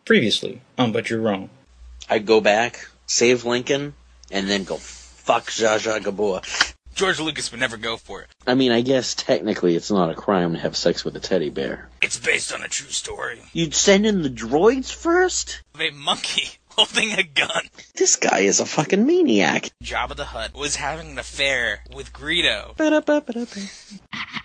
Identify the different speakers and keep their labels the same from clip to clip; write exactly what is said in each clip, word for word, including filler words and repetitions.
Speaker 1: Previously on But You're Wrong.
Speaker 2: I'd go back, save Lincoln, and then go fuck Zsa Zsa Gabor.
Speaker 3: George Lucas would never go for it.
Speaker 2: I mean, I guess technically it's not a crime to have sex with a teddy bear.
Speaker 3: It's based on a true story.
Speaker 2: You'd send in the droids first?
Speaker 3: Of a monkey holding a gun.
Speaker 2: This guy is a fucking maniac.
Speaker 3: Jabba the Hutt was having an affair with Greedo.
Speaker 2: Ba-da-ba-ba-da-ba.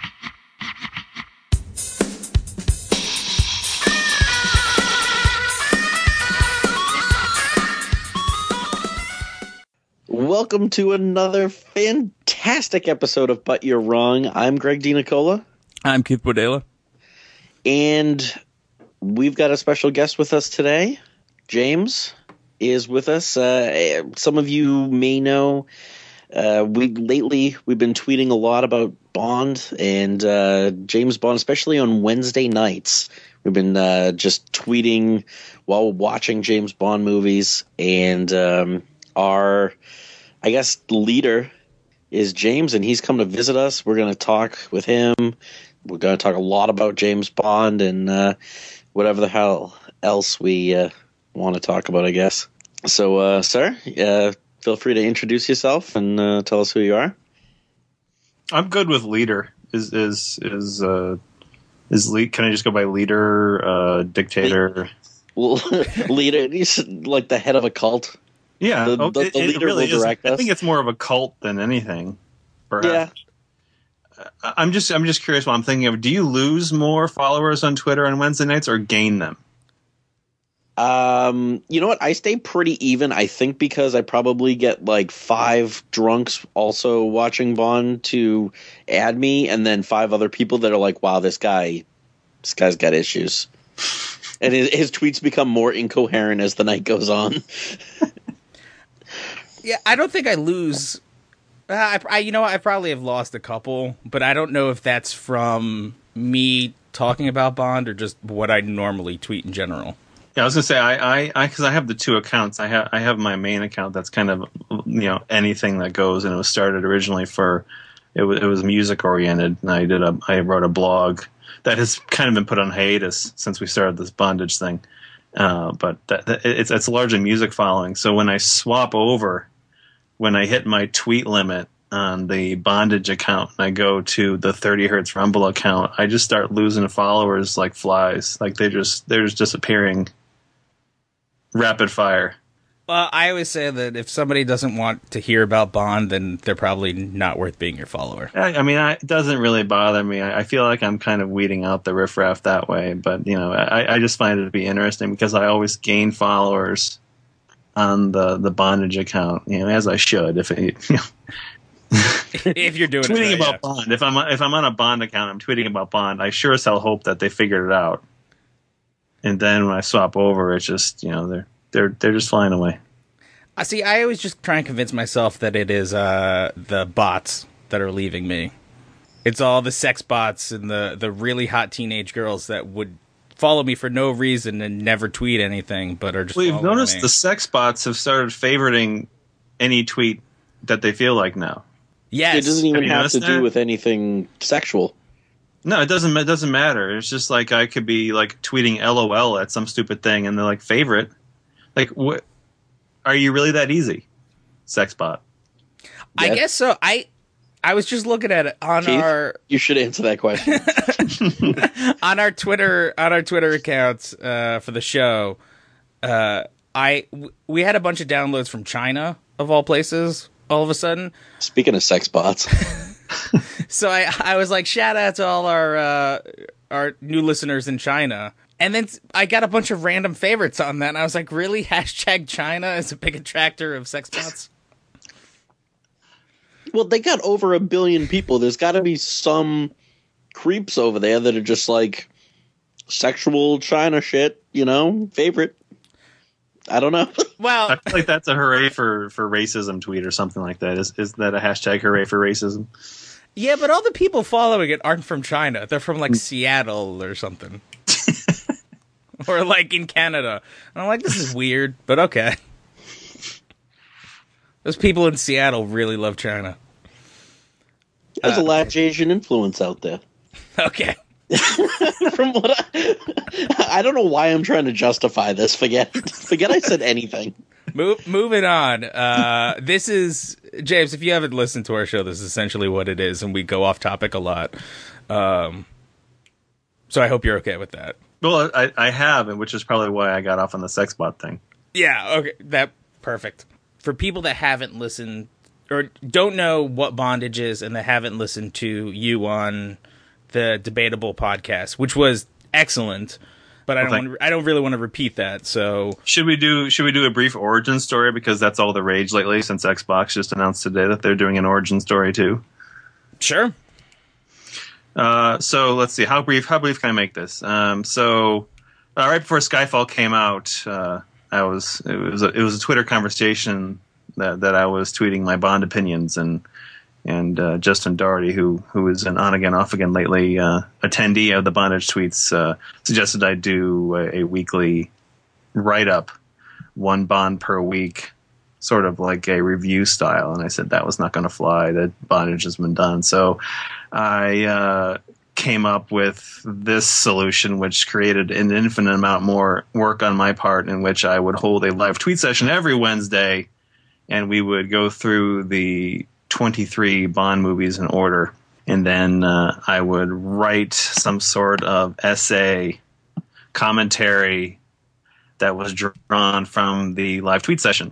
Speaker 2: Welcome to another fantastic episode of But You're Wrong. I'm Greg DiNicola.
Speaker 4: I'm Keith Bodela.
Speaker 2: And we've got a special guest with us today. James is with us. Uh, some of you may know uh, we lately we've been tweeting a lot about Bond and uh, James Bond, especially on Wednesday nights. We've been uh, just tweeting while watching James Bond movies, and um, our, I guess, leader is James, and he's come to visit us. We're going to talk with him. We're going to talk a lot about James Bond and uh, whatever the hell else we uh, want to talk about, I guess. So, uh, sir, uh, feel free to introduce yourself and uh, tell us who you are.
Speaker 4: I'm good with leader. Is is is uh is lead? Can I just go by leader, uh, dictator?
Speaker 2: Well, leader, he's like the head of a cult.
Speaker 4: Yeah,
Speaker 2: the,
Speaker 4: oh,
Speaker 2: the,
Speaker 4: it,
Speaker 2: the
Speaker 4: it
Speaker 2: leader
Speaker 4: really
Speaker 2: will
Speaker 4: is.
Speaker 2: direct
Speaker 4: I
Speaker 2: us.
Speaker 4: think it's more of a cult than anything. Perhaps.
Speaker 2: Yeah.
Speaker 4: I'm just I'm just curious what I'm thinking of. Do you lose more followers on Twitter on Wednesday nights or gain them?
Speaker 2: Um, you know what? I stay pretty even. I think because I probably get like five drunks also watching Bond to add me, and then five other people that are like, "Wow, this guy, this guy's got issues," and his, his tweets become more incoherent as the night goes on.
Speaker 5: Yeah, I don't think I lose. Uh, I, I, you know, I probably have lost a couple, but I don't know if that's from me talking about Bond or just what I normally tweet in general.
Speaker 4: Yeah, I was gonna say I I because I, I have the two accounts. I have I have my main account that's kind of, you know, anything that goes, and it was started originally for it was it was music oriented, and I did a I wrote a blog that has kind of been put on hiatus since we started this bondage thing. Uh, but that, that, it's it's largely music following. So when I swap over, when I hit my tweet limit on the bondage account and I go to the thirty hertz Rumble account, I just start losing followers like flies. Like they just they're just disappearing. Rapid fire.
Speaker 5: Well, I always say that if somebody doesn't want to hear about Bond, then they're probably not worth being your follower.
Speaker 4: I, I mean, I, it doesn't really bother me. I, I feel like I'm kind of weeding out the riffraff that way. But, you know, I, I just find it to be interesting because I always gain followers on the, the bondage account, you know, as I should. If it, you know.
Speaker 5: If you're doing
Speaker 4: tweeting
Speaker 5: it right,
Speaker 4: about
Speaker 5: yeah.
Speaker 4: Bond. If I'm if I'm on a Bond account, I'm tweeting about Bond. I sure as hell hope that they figured it out. And then when I swap over, it's just, you know, they're they're they're just flying away.
Speaker 5: I see. I always just try and convince myself that it is uh, the bots that are leaving me. It's all the sex bots and the the really hot teenage girls that would follow me for no reason and never tweet anything, but are just.
Speaker 4: Well, you've
Speaker 5: following
Speaker 4: noticed
Speaker 5: me.
Speaker 4: the sex bots have started favoriting any tweet that they feel like now.
Speaker 5: Yes,
Speaker 2: It doesn't even
Speaker 4: Have you
Speaker 2: have to
Speaker 4: noticed
Speaker 2: do
Speaker 4: that?
Speaker 2: with anything sexual.
Speaker 4: No, it doesn't. It doesn't matter. It's just like I could be like tweeting LOL at some stupid thing, and they're like favorite. Like, what? Are you really that easy? Sex bot.
Speaker 5: I
Speaker 2: Yeah.
Speaker 5: guess so. I I was just looking at it on
Speaker 2: Keith?
Speaker 5: our
Speaker 2: You should answer that question.
Speaker 5: on our Twitter on our Twitter accounts uh, for the show. Uh, I w- we had a bunch of downloads from China of all places. All of a sudden,
Speaker 2: Speaking of sex bots,
Speaker 5: so I I was like, shout out to all our uh, our new listeners in China. And then I got a bunch of random favorites on that, and I was like, really? Hashtag China is a big attractor of sex bots?
Speaker 2: well, they got over a billion people. There's got to be some creeps over there that are just like sexual China shit, you know, favorite. I don't know.
Speaker 4: I
Speaker 5: Well,
Speaker 4: feel like that's a hooray for, for racism tweet or something like that. Is is that a hashtag hooray for racism?
Speaker 5: yeah, but all the people following it aren't from China. They're from, like, Seattle or something. Or, like, in Canada. And I'm like, this is weird, but okay. Those people in Seattle really love China.
Speaker 2: There's
Speaker 5: Uh,
Speaker 2: a large Asian influence out there.
Speaker 5: Okay.
Speaker 2: From what I, I don't know why I'm trying to justify this. Forget, forget I said anything.
Speaker 5: Move, moving on. Uh, this is James. If you haven't listened to our show, this is essentially what it is, and we go off topic a lot. Um, so I hope you're okay with that.
Speaker 4: Well, I, I have, which is probably why I got off on the sex bot thing.
Speaker 5: Yeah. Okay. That perfect. For people that haven't listened or don't know what bondage is, and that haven't listened to you on the Debatable podcast, which was excellent. But I don't.
Speaker 4: Well,
Speaker 5: want to, I don't really want to repeat that. So
Speaker 4: should we do? Should we do a brief origin story, because that's all the rage lately since Xbox just announced today that they're doing an origin story too.
Speaker 5: Sure.
Speaker 4: Uh, so let's see. How brief? How brief can I make this? Um, so uh, right before Skyfall came out, uh, I was it was a, it was a Twitter conversation that that I was tweeting my Bond opinions, and and uh, Justin Doherty, who who is an on again off again lately uh, attendee of the Bondage Tweets, uh, suggested I do a, a weekly write up, one Bond per week, sort of like a review style. And I said that was not going to fly. That Bondage has been done. So I uh, came up with this solution, which created an infinite amount more work on my part, in which I would hold a live tweet session every Wednesday, and we would go through the twenty-three Bond movies in order, and then uh, I would write some sort of essay, commentary that was drawn from the live tweet session.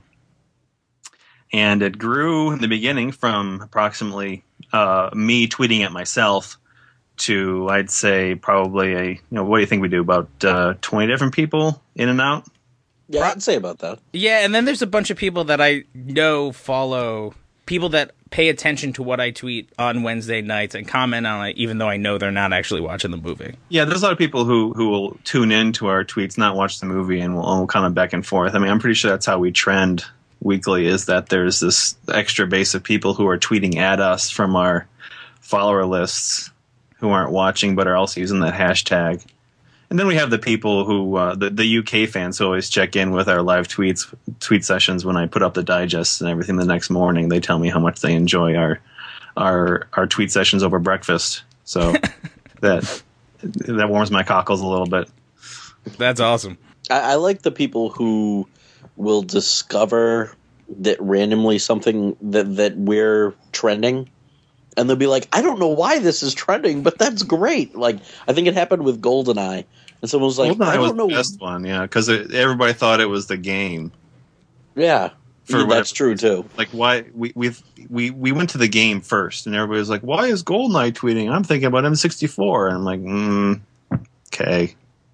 Speaker 4: And it grew in the beginning from approximately uh, me tweeting at myself to, I'd say, probably a, you know, what do you think we do, about uh, twenty different people in and out?
Speaker 2: Yeah, I'd say about that.
Speaker 5: Yeah, and then there's a bunch of people that I know follow, people that pay attention to what I tweet on Wednesday nights and comment on it, even though I know they're not actually watching the movie.
Speaker 4: Yeah, there's a lot of people who, who will tune in to our tweets, not watch the movie, and we'll, we'll comment back and forth. I mean, I'm pretty sure that's how we trend weekly, is that there's this extra base of people who are tweeting at us from our follower lists who aren't watching but are also using that hashtag. And then we have the people who, uh, the, the U K fans who always check in with our live tweets, tweet sessions when I put up the digests and everything the next morning. They tell me how much they enjoy our our our tweet sessions over breakfast. So that that warms my cockles a little bit.
Speaker 5: That's awesome.
Speaker 2: I, I like the people who will discover that randomly something that, that we're trending, and they'll be like, I don't know why this is trending, but that's great. Like, I think it happened with GoldenEye, and someone was like,
Speaker 4: GoldenEye
Speaker 2: I don't
Speaker 4: was
Speaker 2: know.
Speaker 4: the best one, yeah, because everybody thought it was the game.
Speaker 2: Yeah,
Speaker 4: For
Speaker 2: yeah,
Speaker 4: whatever
Speaker 2: that's true too.
Speaker 4: Like, why we we we we went to the game first, and everybody was like, "Why is GoldenEye tweeting?" I'm thinking about M sixty-four, and I'm like, mm, "Okay."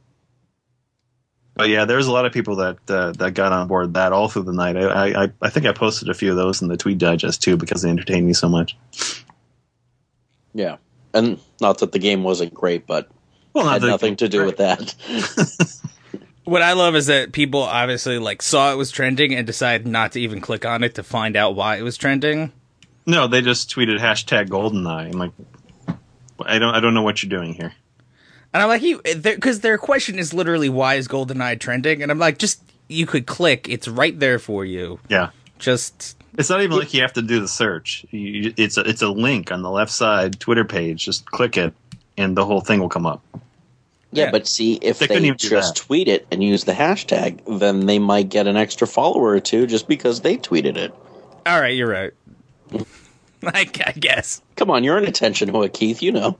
Speaker 4: But yeah, there's a lot of people that uh, that got on board that all through the night. I, I I think I posted a few of those in the tweet digest too, because they entertained me so much.
Speaker 2: Yeah, and not that the game wasn't great, but
Speaker 4: Well, not
Speaker 2: had
Speaker 4: that-
Speaker 2: nothing to do
Speaker 4: right.
Speaker 2: with that.
Speaker 5: What I love is that people obviously like saw it was trending and decided not to even click on it to find out why it was trending.
Speaker 4: No, they just tweeted hashtag GoldenEye. I'm like, I don't I don't know what you're doing here.
Speaker 5: And I'm like, you, because their question is literally, why is GoldenEye trending? And I'm like, just, you could click. It's right there for you.
Speaker 4: Yeah.
Speaker 5: Just.
Speaker 4: It's not even like you have to do the search. You, it's a, it's a link on the left side Twitter page. Just click it, and the whole thing will come up.
Speaker 2: Yeah,
Speaker 5: Yeah.
Speaker 2: but see, if
Speaker 4: They
Speaker 2: they,
Speaker 4: couldn't even do
Speaker 2: just
Speaker 4: that.
Speaker 2: tweet it and use the hashtag, then they might get an extra follower or two just because they tweeted it.
Speaker 5: All right, you're right. I, I guess.
Speaker 2: Come on, you're an attention whore, Keith. You know.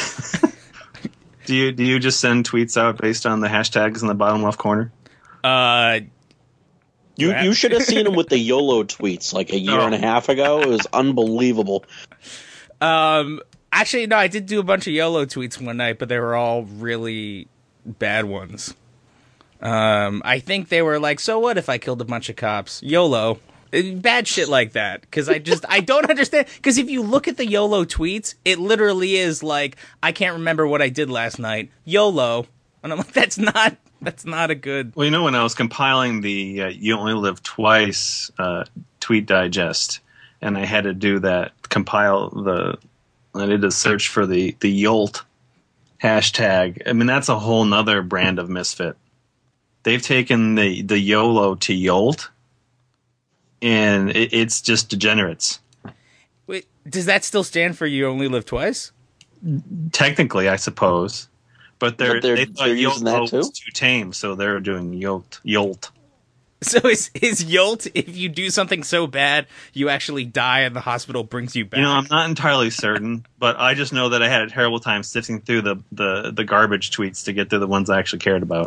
Speaker 4: Do you do you just send tweets out based on the hashtags in the bottom left corner?
Speaker 5: Uh,
Speaker 2: You
Speaker 5: Yeah.
Speaker 2: you should have seen him with the YOLO tweets like a year
Speaker 4: Oh.
Speaker 2: and a half ago. It was unbelievable.
Speaker 5: um, actually, no, I did do a bunch of YOLO tweets one night, but they were all really bad ones. Um, I think they were like, so what if I killed a bunch of cops? YOLO. Uh, Bad shit like that. Because I just, I don't understand. Because if you look at the YOLO tweets, it literally is like, I can't remember what I did last night. YOLO. And I'm like, that's not, that's not a good.
Speaker 4: Well, you know, when I was compiling the uh, "You Only Live Twice" uh, tweet digest, and I had to do that, compile the, I did a search for the the Yolt hashtag. I mean, that's a whole nother brand of misfit. They've taken the the YOLO to Yolt, and it, it's just degenerates.
Speaker 5: Wait, does that still stand for you only live twice?
Speaker 4: Technically, I suppose. But they're,
Speaker 2: But they're-
Speaker 4: they thought
Speaker 2: they're using that
Speaker 4: Yolt
Speaker 2: too?
Speaker 4: was too tame, so they're doing Yolt. Yolt.
Speaker 5: So is is Yolt, if you do something so bad, you actually die and the hospital brings you back?
Speaker 4: You know, I'm not entirely certain, but I just know that I had a terrible time sifting through the, the, the garbage tweets to get to the ones I actually cared about.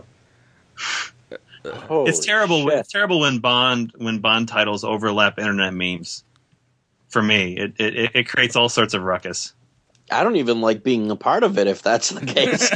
Speaker 2: Holy
Speaker 4: it's terrible.
Speaker 2: shit.
Speaker 4: It's terrible when Bond when Bond titles overlap internet memes. For me, it, it it creates all sorts of ruckus.
Speaker 2: I don't even like being a part of it if that's the case.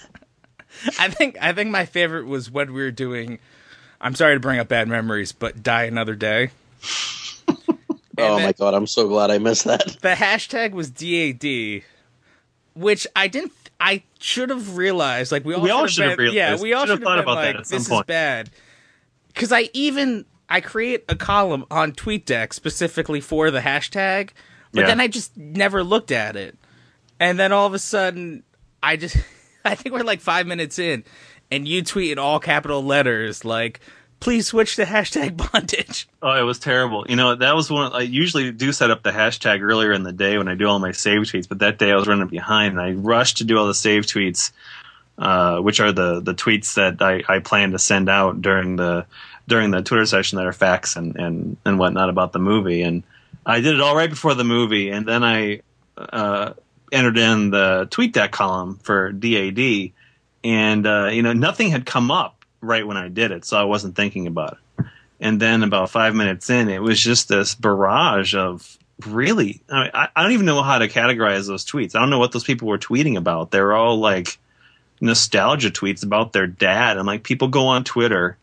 Speaker 5: I think I think my favorite was when we were doing. I'm sorry to bring up bad memories, but Die Another Day.
Speaker 2: Oh
Speaker 5: then-
Speaker 2: my god, I'm so glad I missed that.
Speaker 5: The hashtag was D A D, which I didn't. I should have realized. Like we all
Speaker 4: We all
Speaker 5: should
Speaker 4: should have
Speaker 5: have been,
Speaker 4: realized.
Speaker 5: Yeah, we all
Speaker 4: Should
Speaker 5: should
Speaker 4: have thought
Speaker 5: have been
Speaker 4: about that
Speaker 5: like,
Speaker 4: at some
Speaker 5: this
Speaker 4: point.
Speaker 5: is bad. Because I even I create a column on TweetDeck specifically for the hashtag, but
Speaker 4: Yeah.
Speaker 5: then I just never looked at it, and then all of a sudden I just I think we're like five minutes in, and you tweet in all capital letters like, "Please switch to hashtag bondage."
Speaker 4: Oh, it was terrible. You know, that was one. I usually do set up the hashtag earlier in the day when I do all my save tweets, but that day I was running behind, and I rushed to do all the save tweets, uh, which are the, the tweets that I, I plan to send out during the during the Twitter session that are facts and, and, and whatnot about the movie. And I did it all right before the movie, and then I uh, entered in the TweetDeck column for D A D, and uh, you know, nothing had come up right when I did it, so I wasn't thinking about it. And then about five minutes in, it was just this barrage of really, I, mean, I, I don't even know how to categorize those tweets. I don't know what those people were tweeting about. They were all like nostalgia tweets about their dad. And like people go on Twitter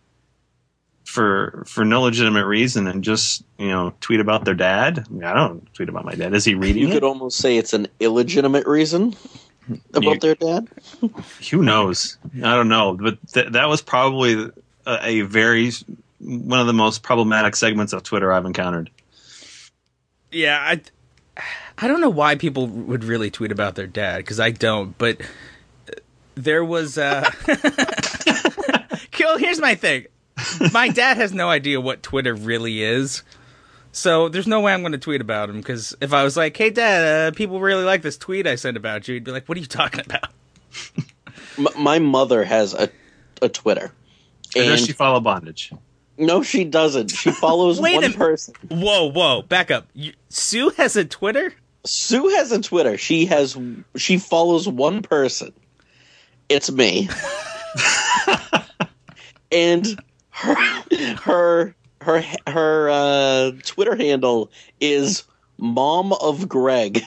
Speaker 4: for for no legitimate reason and just, you know, tweet about their dad. I mean, I don't tweet about my dad. Is he reading
Speaker 2: You
Speaker 4: it?
Speaker 2: could almost say it's an illegitimate reason about
Speaker 4: You-
Speaker 2: their dad.
Speaker 4: Who knows? I don't know. But th- that was probably a, a very, one of the most problematic segments of Twitter I've encountered.
Speaker 5: Yeah, I, I don't know why people would really tweet about their dad, because I don't, but there was, uh... Kill, here's my thing. My dad has no idea what Twitter really is, so there's no way I'm going to tweet about him, because if I was like, hey, Dad, uh, people really like this tweet I sent about you, he'd be like, what are you talking about?
Speaker 2: M- my mother has a, a Twitter.
Speaker 4: And
Speaker 2: And
Speaker 4: does she follow bondage?
Speaker 2: no, she doesn't. She follows
Speaker 5: Wait a
Speaker 2: one
Speaker 5: minute.
Speaker 2: person.
Speaker 5: Whoa, whoa, back up. You, Sue has a Twitter?
Speaker 2: Sue has a Twitter. She has she follows one person. It's me. And her her her her uh, Twitter handle is Mom of Greg.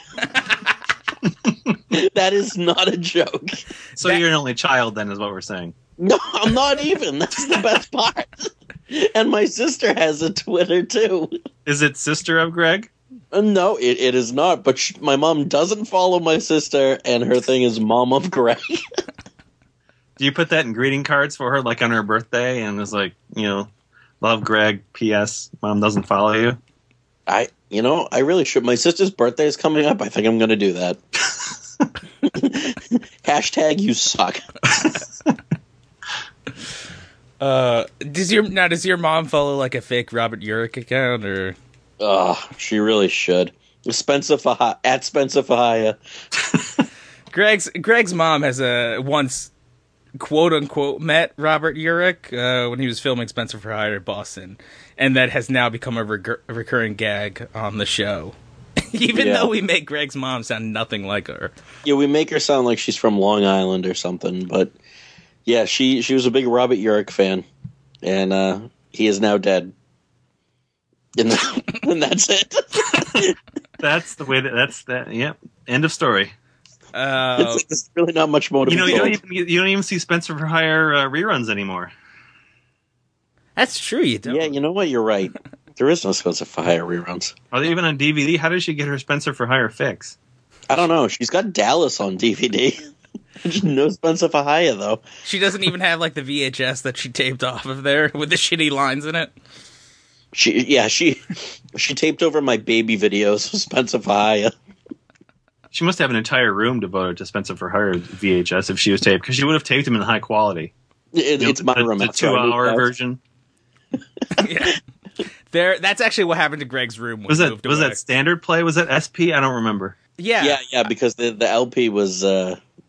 Speaker 2: That is not a joke.
Speaker 4: So
Speaker 5: That-
Speaker 4: you're an only child, then, is what we're saying.
Speaker 2: No, I'm not even. That's the best part. And my sister has a Twitter too.
Speaker 4: Is it sister of Greg?
Speaker 2: Uh, No, it, it is not. But sh- my mom doesn't follow my sister, and her thing is Mom of Greg.
Speaker 4: Do you put that in greeting cards for her, like on her birthday, and it's like, you know, love Greg, P S Mom doesn't follow you?
Speaker 2: I, you know, I really should. My sister's birthday is coming up. I think I'm going to do that. Hashtag you suck.
Speaker 5: Uh, does your now does your mom follow like a fake Robert Urich account, or
Speaker 2: Ugh, she really should. Spencer Faha- at Spencer Fahaya.
Speaker 5: Greg's Greg's mom has a once quote unquote met Robert Urich uh, when he was filming Spencer for Hire at Boston, and that has now become a, recur- a recurring gag on the show. Even
Speaker 2: Yeah.
Speaker 5: though we make Greg's mom sound nothing like her.
Speaker 2: Yeah, we make her sound like she's from Long Island or something, but yeah, she she was a big Robert Urich fan, and uh, he is now dead. And, and that's it.
Speaker 4: That's the way that, that's that, yep. End of story.
Speaker 5: Uh,
Speaker 2: It's, it's really not much more to
Speaker 4: You know,
Speaker 2: be
Speaker 4: you
Speaker 2: told.
Speaker 4: don't even, you don't even see Spencer for Hire uh, reruns anymore.
Speaker 5: that's true. You don't.
Speaker 2: Yeah, you know what? You're right. There is no Spencer Fahaya reruns.
Speaker 4: Are they even on D V D? How did she get her Spencer for Hire fix?
Speaker 2: I don't know. She's got Dallas on D V D. No Spencer Fahaya, though.
Speaker 5: She doesn't even have like the V H S that she taped off of there with the shitty lines in it.
Speaker 2: She, yeah, she she taped over my baby videos with Spencer Fahaya.
Speaker 4: She must have an entire room devoted to Spencer for Hire V H S if she was taped, because she would have taped them in high quality.
Speaker 2: It,
Speaker 4: You know,
Speaker 2: it's my
Speaker 4: the,
Speaker 2: room.
Speaker 4: the
Speaker 2: after I moved
Speaker 4: two-hour
Speaker 2: out.
Speaker 4: version.
Speaker 5: Yeah. There, that's actually what happened to Greg's room when
Speaker 4: Was
Speaker 5: he
Speaker 4: that
Speaker 5: moved
Speaker 4: was
Speaker 5: away.
Speaker 4: that standard play? Was that S P? I don't remember.
Speaker 5: Yeah.
Speaker 2: Yeah, yeah, because the the L P was uh,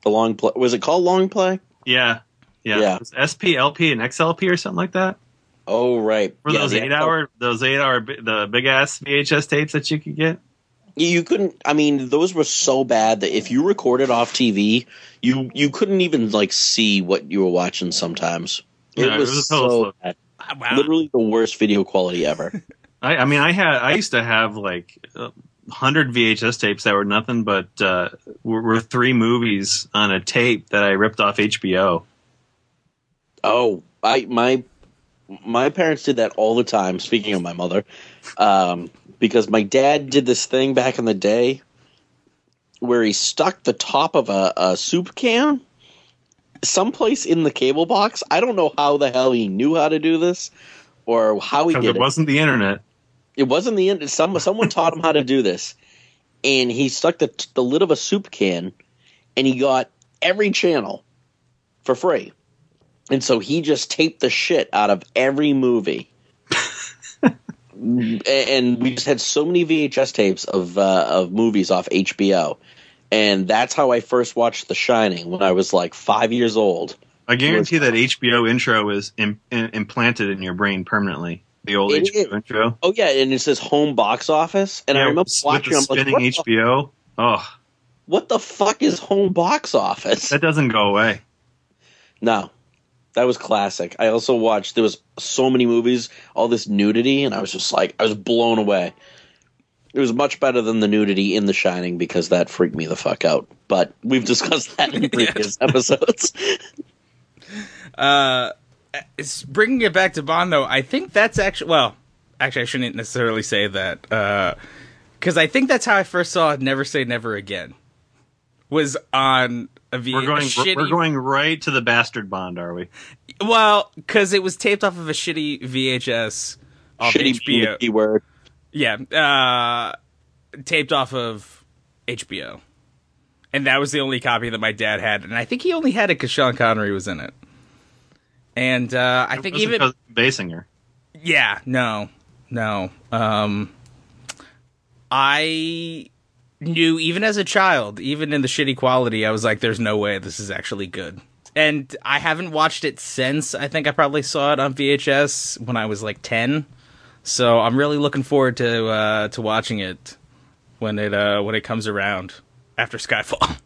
Speaker 2: The long play. Was it called long play?
Speaker 4: Yeah, yeah.
Speaker 2: Yeah.
Speaker 4: It was S P, L P, and X L P or something like that.
Speaker 2: Oh, right.
Speaker 4: Were
Speaker 2: Yeah,
Speaker 4: those
Speaker 2: the
Speaker 4: eight hour, those eight hour, the big ass V H S tapes that you could get?
Speaker 2: You couldn't. I mean, those were so bad that if you recorded off T V, you you couldn't even like see what you were watching. Sometimes it,
Speaker 4: No,
Speaker 2: was,
Speaker 4: it was a total
Speaker 2: so
Speaker 4: slow.
Speaker 2: bad.
Speaker 5: Wow.
Speaker 2: Literally the worst video quality ever.
Speaker 4: I, I mean, I had, I used to have like a hundred V H S tapes that were nothing but uh, were, were three movies on a tape that I ripped off H B O.
Speaker 2: Oh, I my my parents did that all the time. Speaking of my mother, um, because my dad did this thing back in the day where he stuck the top of a, a soup can someplace in the cable box. I don't know how the hell he knew how to do this or how he
Speaker 4: Because
Speaker 2: did
Speaker 4: it
Speaker 2: it.
Speaker 4: wasn't the internet.
Speaker 2: It wasn't the end. Some someone taught him how to do this, and he stuck the the lid of a soup can, and he got every channel for free. And so he just taped the shit out of every movie. And we just had so many V H S tapes of uh, of movies off H B O. And that's how I first watched The Shining when I was like five years old.
Speaker 4: I guarantee that H B O intro is Im- im- implanted in your brain permanently. The old
Speaker 2: It
Speaker 4: H B O
Speaker 2: is.
Speaker 4: intro.
Speaker 2: Oh, yeah, and it says home box office. And I
Speaker 4: Yeah,
Speaker 2: remember
Speaker 4: with
Speaker 2: watching
Speaker 4: the
Speaker 2: I'm like,
Speaker 4: spinning
Speaker 2: what the,
Speaker 4: H B O. Oh,
Speaker 2: what the fuck is home box office?
Speaker 4: that doesn't go away.
Speaker 2: No. That was classic. I also watched, there was so many movies, all this nudity, and I was just like, I was blown away. It was much better than the nudity in The Shining because that freaked me the fuck out. But we've discussed that in previous episodes.
Speaker 5: Uh, it's bringing it back to Bond, though. I think that's actually, well, actually, I shouldn't necessarily say that. Because I think that's how I first saw Never Say Never Again. Was on a V H S.
Speaker 4: We're going.
Speaker 5: a shitty,
Speaker 4: We're going right to the bastard Bond, are we?
Speaker 5: Well, because it was taped off of a shitty V H S off
Speaker 2: Shitty
Speaker 5: H B O.
Speaker 2: keyword.
Speaker 5: Yeah, uh, taped off of H B O. And that was the only copy that my dad had. And I think he only had it because Sean Connery was in it. And uh, I
Speaker 4: It
Speaker 5: think
Speaker 4: wasn't
Speaker 5: even...
Speaker 4: because of Basinger.
Speaker 5: Yeah, no, no. Um, I knew, even as a child, even in the shitty quality, I was like, there's no way this is actually good. And I haven't watched it since. I think I probably saw it on V H S when I was like ten. So I'm really looking forward to uh, to watching it when it uh, when it comes around after Skyfall.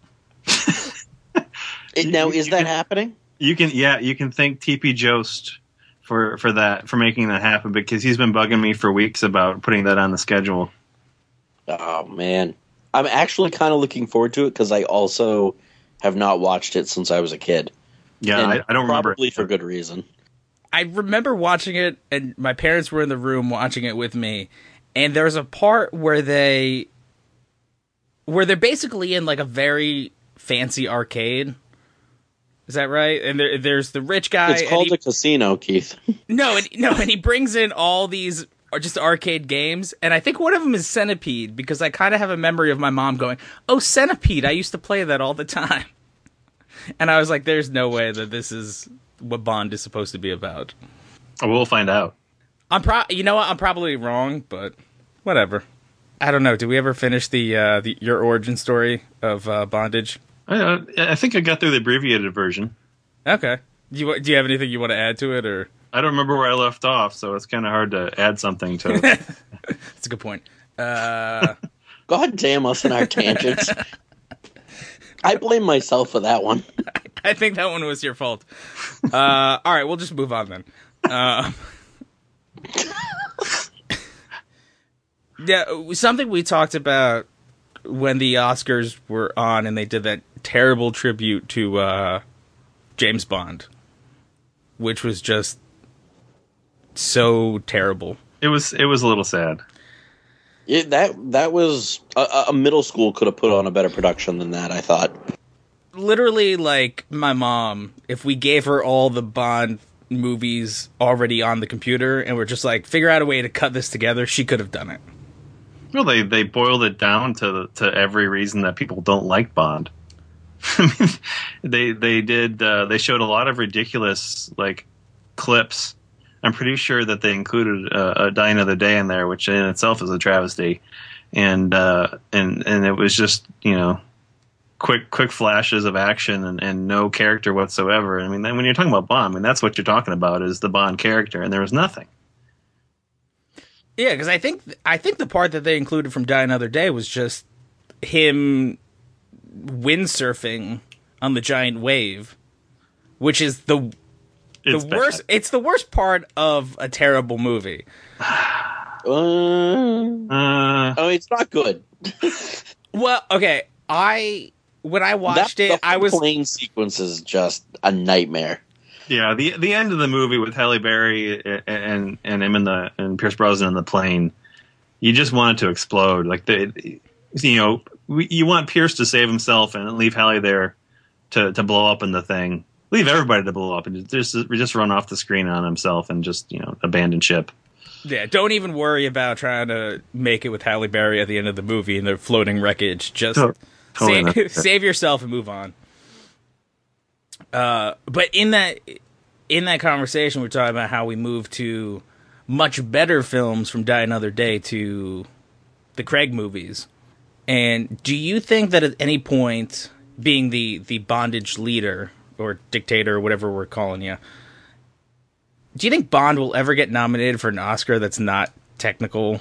Speaker 2: It, now, is that happening?
Speaker 4: You can, yeah, you can thank T P Jost for for that, for making that happen, because he's been bugging me for weeks about putting that on the schedule.
Speaker 2: Oh, man. I'm actually kind of looking forward to it because I also have not watched it since I was a kid.
Speaker 4: Yeah,
Speaker 2: And
Speaker 4: I, I don't remember.
Speaker 2: Probably for good reason.
Speaker 5: I remember watching it, and my parents were in the room watching it with me, and there's a part where they where they're basically in like a very fancy arcade. Is that right? And there, there's the rich guy.
Speaker 2: It's called
Speaker 5: and he,
Speaker 2: a casino, Keith.
Speaker 5: no, and, no, and he brings in all these are just arcade games, and I think one of them is Centipede, because I kind of have a memory of my mom going, "Oh, Centipede! I used to play that all the time." And I was like, "There's no way that this is what Bond is supposed to be about."
Speaker 4: We'll find out.
Speaker 5: I'm pro. You know what? I'm probably wrong, but whatever. I don't know. Did we ever finish the uh, the your origin story of uh, Bondage?
Speaker 4: I, uh, I think I got through the abbreviated version.
Speaker 5: Okay. Do you do you have anything you want to add to it, or?
Speaker 4: I don't remember where I left off, so it's kind of hard to add something to it.
Speaker 5: That's a good point. Uh,
Speaker 2: God damn us and our tangents. I blame myself for that one.
Speaker 5: I think that one was your fault. Uh, all right, we'll just move on then. Uh, yeah, something we talked about when the Oscars were on and they did that terrible tribute to uh, James Bond, which was just so terrible.
Speaker 4: It was it was a little sad.
Speaker 2: It, that that was a, a middle school could have put on a better production than that. I thought.
Speaker 5: Literally, like my mom, if we gave her all the Bond movies already on the computer and we're just like, figure out a way to cut this together, she could have done it.
Speaker 4: Well, they, they boiled it down to to every reason that people don't like Bond. I mean, they they did uh, they showed a lot of ridiculous like clips. I'm pretty sure that they included uh, a Die Another Day in there, which in itself is a travesty, and uh, and and it was just, you know, quick quick flashes of action and, and no character whatsoever. I mean, when you're talking about Bond, I mean that's what you're talking about is the Bond character, and there was nothing.
Speaker 5: Yeah, because I think I think the part that they included from Die Another Day was just him windsurfing on the giant wave, which is the
Speaker 4: It's
Speaker 5: the
Speaker 4: bad.
Speaker 5: worst. It's the worst part of a terrible movie.
Speaker 2: Uh,
Speaker 4: Uh,
Speaker 2: oh, it's not good.
Speaker 5: Well, okay, I when I watched
Speaker 2: that,
Speaker 5: it,
Speaker 2: the
Speaker 5: I was
Speaker 2: plane sequence is just a nightmare.
Speaker 4: yeah, the the end of the movie with Halle Berry and and him in the and Pierce Brosnan in the plane, you just want it to explode. Like the you know we, you want Pierce to save himself and leave Halle there to to blow up in the thing. Leave everybody to blow up and just just run off the screen on himself and just you know abandon ship.
Speaker 5: yeah. Don't even worry about trying to make it with Halle Berry at the end of the movie in the floating wreckage. Just
Speaker 4: To- totally
Speaker 5: save,
Speaker 4: not.
Speaker 5: save yourself and move on. Uh, but in that in that conversation, we're talking about how we moved to much better films from Die Another Day to the Craig movies. And do you think that at any point, being the, the bondage leader or dictator or whatever we're calling you, do you think Bond will ever get nominated for an Oscar that's not technical?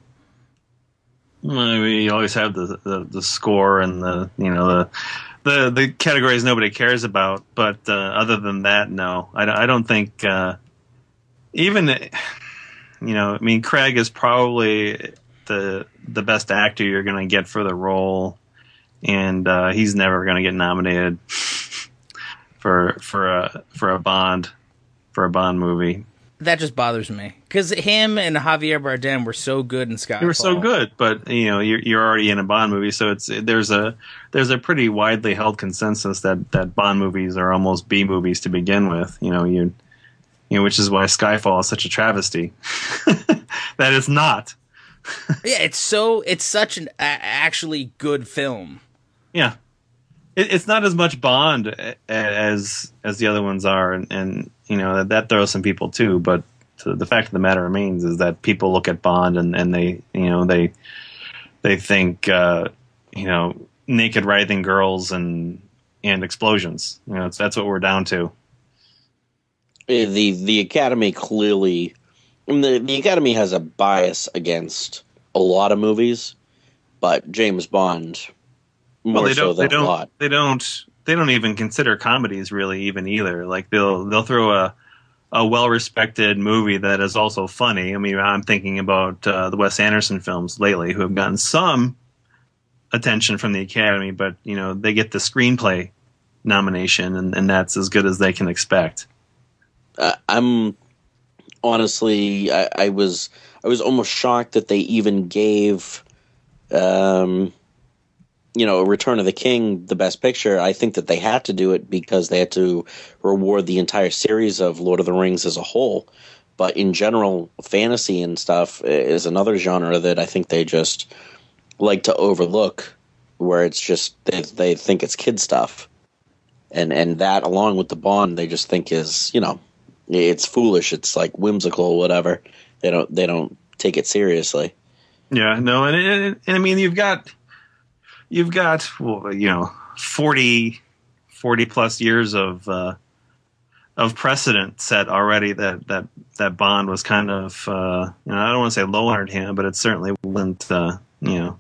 Speaker 4: I mean, you always have the, the the score and the you know the the the categories nobody cares about. But uh, other than that, no, I, don't- I don't think uh, even you know. I mean, Craig is probably the the best actor you're going to get for the role, and uh, he's never going to get nominated for for a for a Bond for a Bond movie.
Speaker 5: That just bothers me. Because him and Javier Bardem were so good in Skyfall.
Speaker 4: They were so good, but you know you're you're already in a Bond movie, so it's there's a there's a pretty widely held consensus that, that Bond movies are almost B movies to begin with. You know you, you know which is why Skyfall is such a travesty. That it's not.
Speaker 5: Yeah, it's so it's such an a- actually good film.
Speaker 4: Yeah, it, it's not as much Bond a- as as the other ones are, and, and you know that, that throws some people too. But the, the fact of the matter remains is that people look at Bond and, and they you know they they think uh, you know naked writhing girls and and explosions. You know it's, that's what we're down to.
Speaker 2: Uh, The the Academy clearly, I mean, the the Academy has a bias against a lot of movies, but James Bond more
Speaker 4: Well, they
Speaker 2: so
Speaker 4: don't.
Speaker 2: than
Speaker 4: They
Speaker 2: a
Speaker 4: don't.
Speaker 2: lot.
Speaker 4: They don't. They don't even consider comedies really even either. Like they'll they'll throw a a well respected movie that is also funny. I mean, I'm thinking about uh, the Wes Anderson films lately, who have gotten some attention from the Academy, but you know they get the screenplay nomination, and, and that's as good as they can expect.
Speaker 2: Uh, I'm honestly, I, I was I was almost shocked that they even gave, um, you know, Return of the King the Best Picture. I think that they had to do it because they had to reward the entire series of Lord of the Rings as a whole. But in general, fantasy and stuff is another genre that I think they just like to overlook, where it's just they, they think it's kid stuff, and and that along with the Bond, they just think is you know. It's foolish. It's like whimsical, whatever. They don't. They don't take it seriously.
Speaker 4: Yeah, no, and, and, and I mean you've got you've got well, you know forty, forty plus years of uh, of precedent set already that that that Bond was kind of uh, you know I don't want to say low on her hand, but it certainly wasn't uh, you know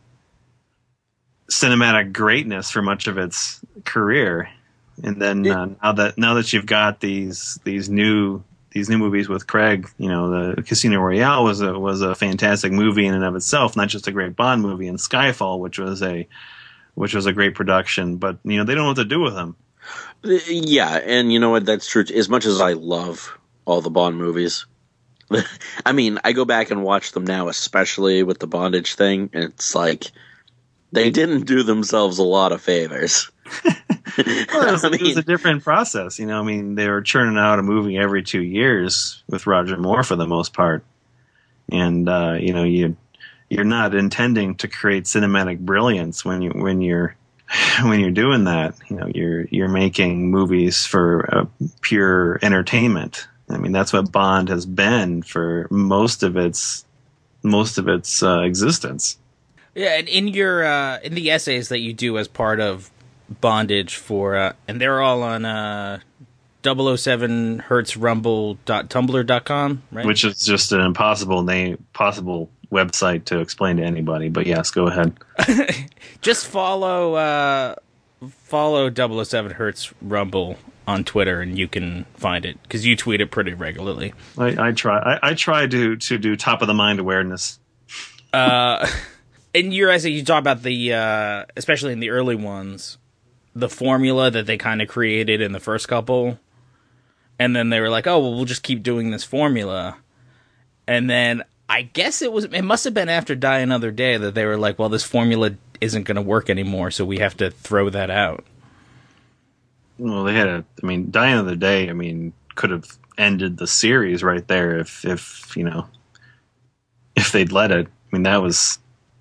Speaker 4: cinematic greatness for much of its career. And then uh, now that now that you've got these these new these new movies with Craig, you know, the Casino Royale was a was a fantastic movie in and of itself, not just a great Bond movie, and Skyfall, which was a which was a great production, but you know they don't know what to do with them.
Speaker 2: Yeah, and you know what? That's true. As much as I love all the Bond movies, I mean, I go back and watch them now, especially with the bondage thing, and it's like they didn't do themselves a lot of favors.
Speaker 4: Well, it, was,
Speaker 2: I
Speaker 4: it was
Speaker 2: mean-
Speaker 4: a different process, you know. I mean, they were churning out a movie every two years with Roger Moore for the most part, and uh, you know, you you're not intending to create cinematic brilliance when you when you're when you're doing that. You know, you're you're making movies for uh, pure entertainment. I mean, that's what Bond has been for most of its most of its uh, existence.
Speaker 5: Yeah, and in your uh, in the essays that you do as part of bondage for, uh, and they're all on uh, double oh seven hertz rumble dot tumblr dot com, right?
Speaker 4: Which is just an impossible name, possible website to explain to anybody. But yes, go ahead.
Speaker 5: Just follow uh, follow double oh seven hertz rumble on Twitter, and you can find it because you tweet it pretty regularly.
Speaker 4: I, I try. I, I try to to do top of the mind awareness.
Speaker 5: Uh, and you're as you talk about the, uh, especially in the early ones, the formula that they kind of created in the first couple, and then they were like, "Oh, well, we'll just keep doing this formula," and then I guess it was it must have been after Die Another Day that they were like, "Well, this formula isn't going to work anymore, so we have to throw that out."
Speaker 4: Well, they had a. I mean, Die Another Day. I mean, could have ended the series right there if, if you know, if they'd let it. I mean, that was.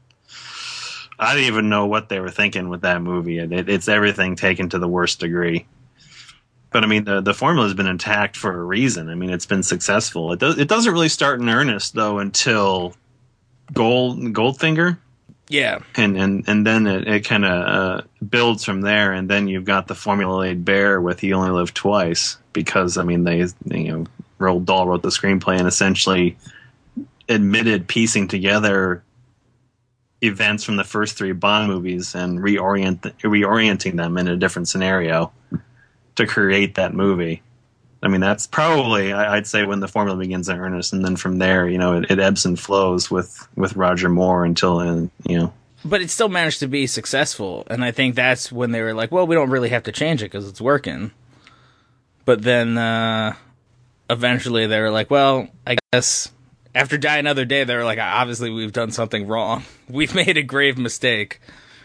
Speaker 4: I didn't even know what they were thinking with that movie. It, it's everything taken to the worst degree. But I mean, the the formula has been intact for a reason. I mean, it's been successful. It does. It doesn't really start in earnest though until Gold Goldfinger.
Speaker 5: Yeah,
Speaker 4: and and and then it, it kind of uh, builds from there, and then you've got the formula laid bare with "You Only Live Twice," because I mean, they you know, Roald Dahl wrote the screenplay and essentially admitted piecing together events from the first three Bond movies and reorient reorienting them in a different scenario to create that movie. I mean, that's probably, I'd say, when the formula begins in earnest, and then from there, you know, it, it ebbs and flows with, with Roger Moore until, uh, you know.
Speaker 5: But it still managed to be successful, and I think that's when they were like, well, we don't really have to change it because it's working. But then uh, eventually they were like, well, I guess after Die Another Day, they were like, obviously we've done something wrong. We've made a grave mistake.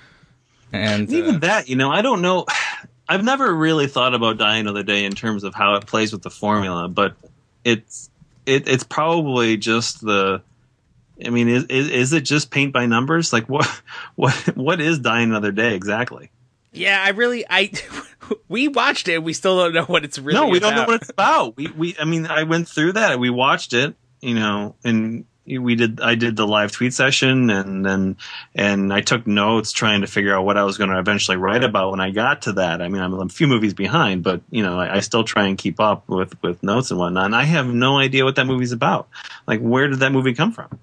Speaker 5: And
Speaker 4: even
Speaker 5: uh,
Speaker 4: that, you know, I don't know. I've never really thought about Die Another Day in terms of how it plays with the formula, but it's it, it's probably just the. I mean, is, is is it just paint by numbers? Like what what what is Die Another Day exactly?
Speaker 5: Yeah, I really I we watched it. We still don't know what it's really.
Speaker 4: No, we
Speaker 5: about.
Speaker 4: don't know what it's about. We we I mean, I went through that. We watched it, you know, and. We did. I did the live tweet session, and then and I took notes trying to figure out what I was going to eventually write about when I got to that. I mean, I'm a few movies behind, but you know, I, I still try and keep up with, with notes and whatnot. And I have no idea what that movie's about. Like, where did that movie come from?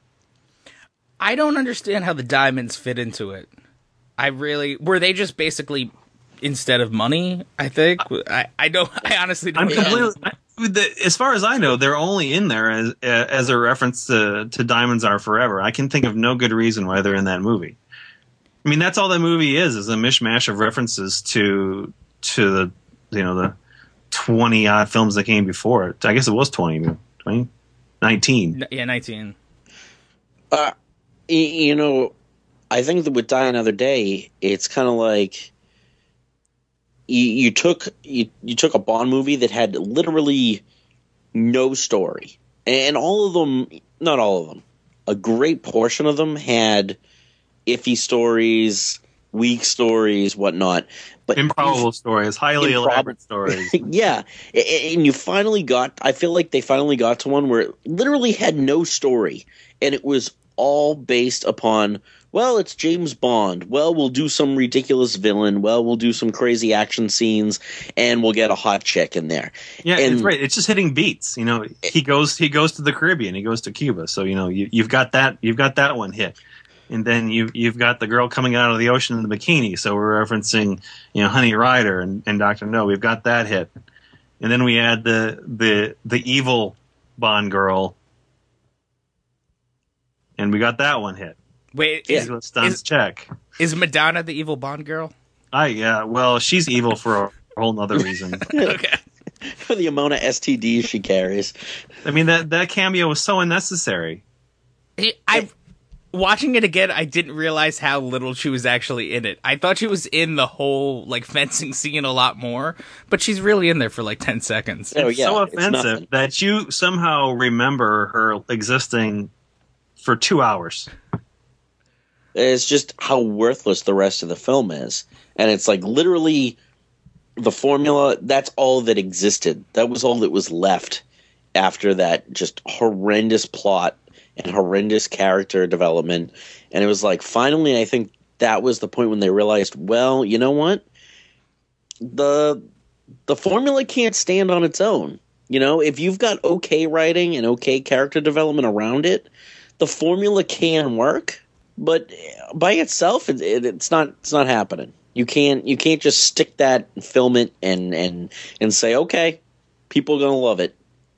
Speaker 5: I don't understand how the diamonds fit into it. I really were they just basically instead of money. I think I. I don't. I honestly don't.
Speaker 4: I'm
Speaker 5: know.
Speaker 4: completely. I, The, as far as I know, they're only in there as as a reference to, to Diamonds Are Forever. I can think of no good reason why they're in that movie. I mean, that's all that movie is, is a mishmash of references to to the, you know, the twenty odd films that came before it. I guess it was twenty, twenty, nineteen.
Speaker 5: Yeah, nineteen.
Speaker 2: Uh, you know, I think that with Die Another Day, it's kind of like You, you took you, you took a Bond movie that had literally no story, and all of them, not all of them, a great portion of them had iffy stories, weak stories, whatnot. But
Speaker 4: improbable stories, highly
Speaker 2: improb-
Speaker 4: elaborate stories.
Speaker 2: Yeah, and you finally got. I feel like they finally got to one where it literally had no story, and it was all based upon. Well, it's James Bond. Well, we'll do some ridiculous villain. Well, we'll do some crazy action scenes, and we'll get a hot chick in there.
Speaker 4: Yeah,
Speaker 2: and,
Speaker 4: it's right. It's just hitting beats. You know, he goes he goes to the Caribbean. He goes to Cuba. So you know, you, you've got that you've got that one hit, and then you you've got the girl coming out of the ocean in the bikini. So we're referencing you know Honey Rider and, and Doctor No. We've got that hit, and then we add the the the evil Bond girl, and we got that one hit.
Speaker 5: Wait,
Speaker 4: is,
Speaker 5: is,
Speaker 4: is, check.
Speaker 5: Is Madonna the evil Bond girl?
Speaker 4: I yeah. Well, she's evil for a whole nother reason.
Speaker 5: Okay.
Speaker 2: For the amount of S T Ds she carries.
Speaker 4: I mean that that cameo was so unnecessary.
Speaker 5: I watching it again, I didn't realize how little she was actually in it. I thought she was in the whole like fencing scene a lot more, but she's really in there for like ten seconds.
Speaker 2: Oh,
Speaker 4: it's
Speaker 2: yeah,
Speaker 4: so
Speaker 2: it's
Speaker 4: offensive
Speaker 2: nothing.
Speaker 4: that you somehow remember her existing for two hours.
Speaker 2: It's just how worthless the rest of the film is. And it's like literally the formula, that's all that existed. That was all that was left after that just horrendous plot and horrendous character development. And it was like, finally, I think that was the point when they realized, well, you know what? the the formula can't stand on its own. You know, if you've got okay writing and okay character development around it, the formula can work. But by itself, it, it, it's not it's not happening. You can't you can't just stick that, and film it, and and and say, okay, people are gonna love it.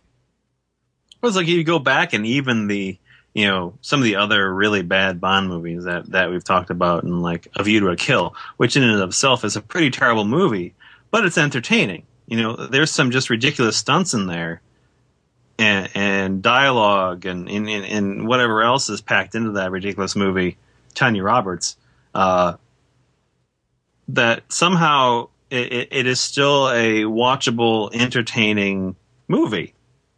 Speaker 4: Well, it's like you go back and even the you know some of the other really bad Bond movies that, that we've talked about, and like A View to a Kill, which in and of itself is a pretty terrible movie, but it's entertaining. You know, there's some just ridiculous stunts in there, and, and dialogue, and, and and whatever else is packed into that ridiculous movie. Tanya Roberts, uh, that somehow it, it is still a watchable, entertaining movie.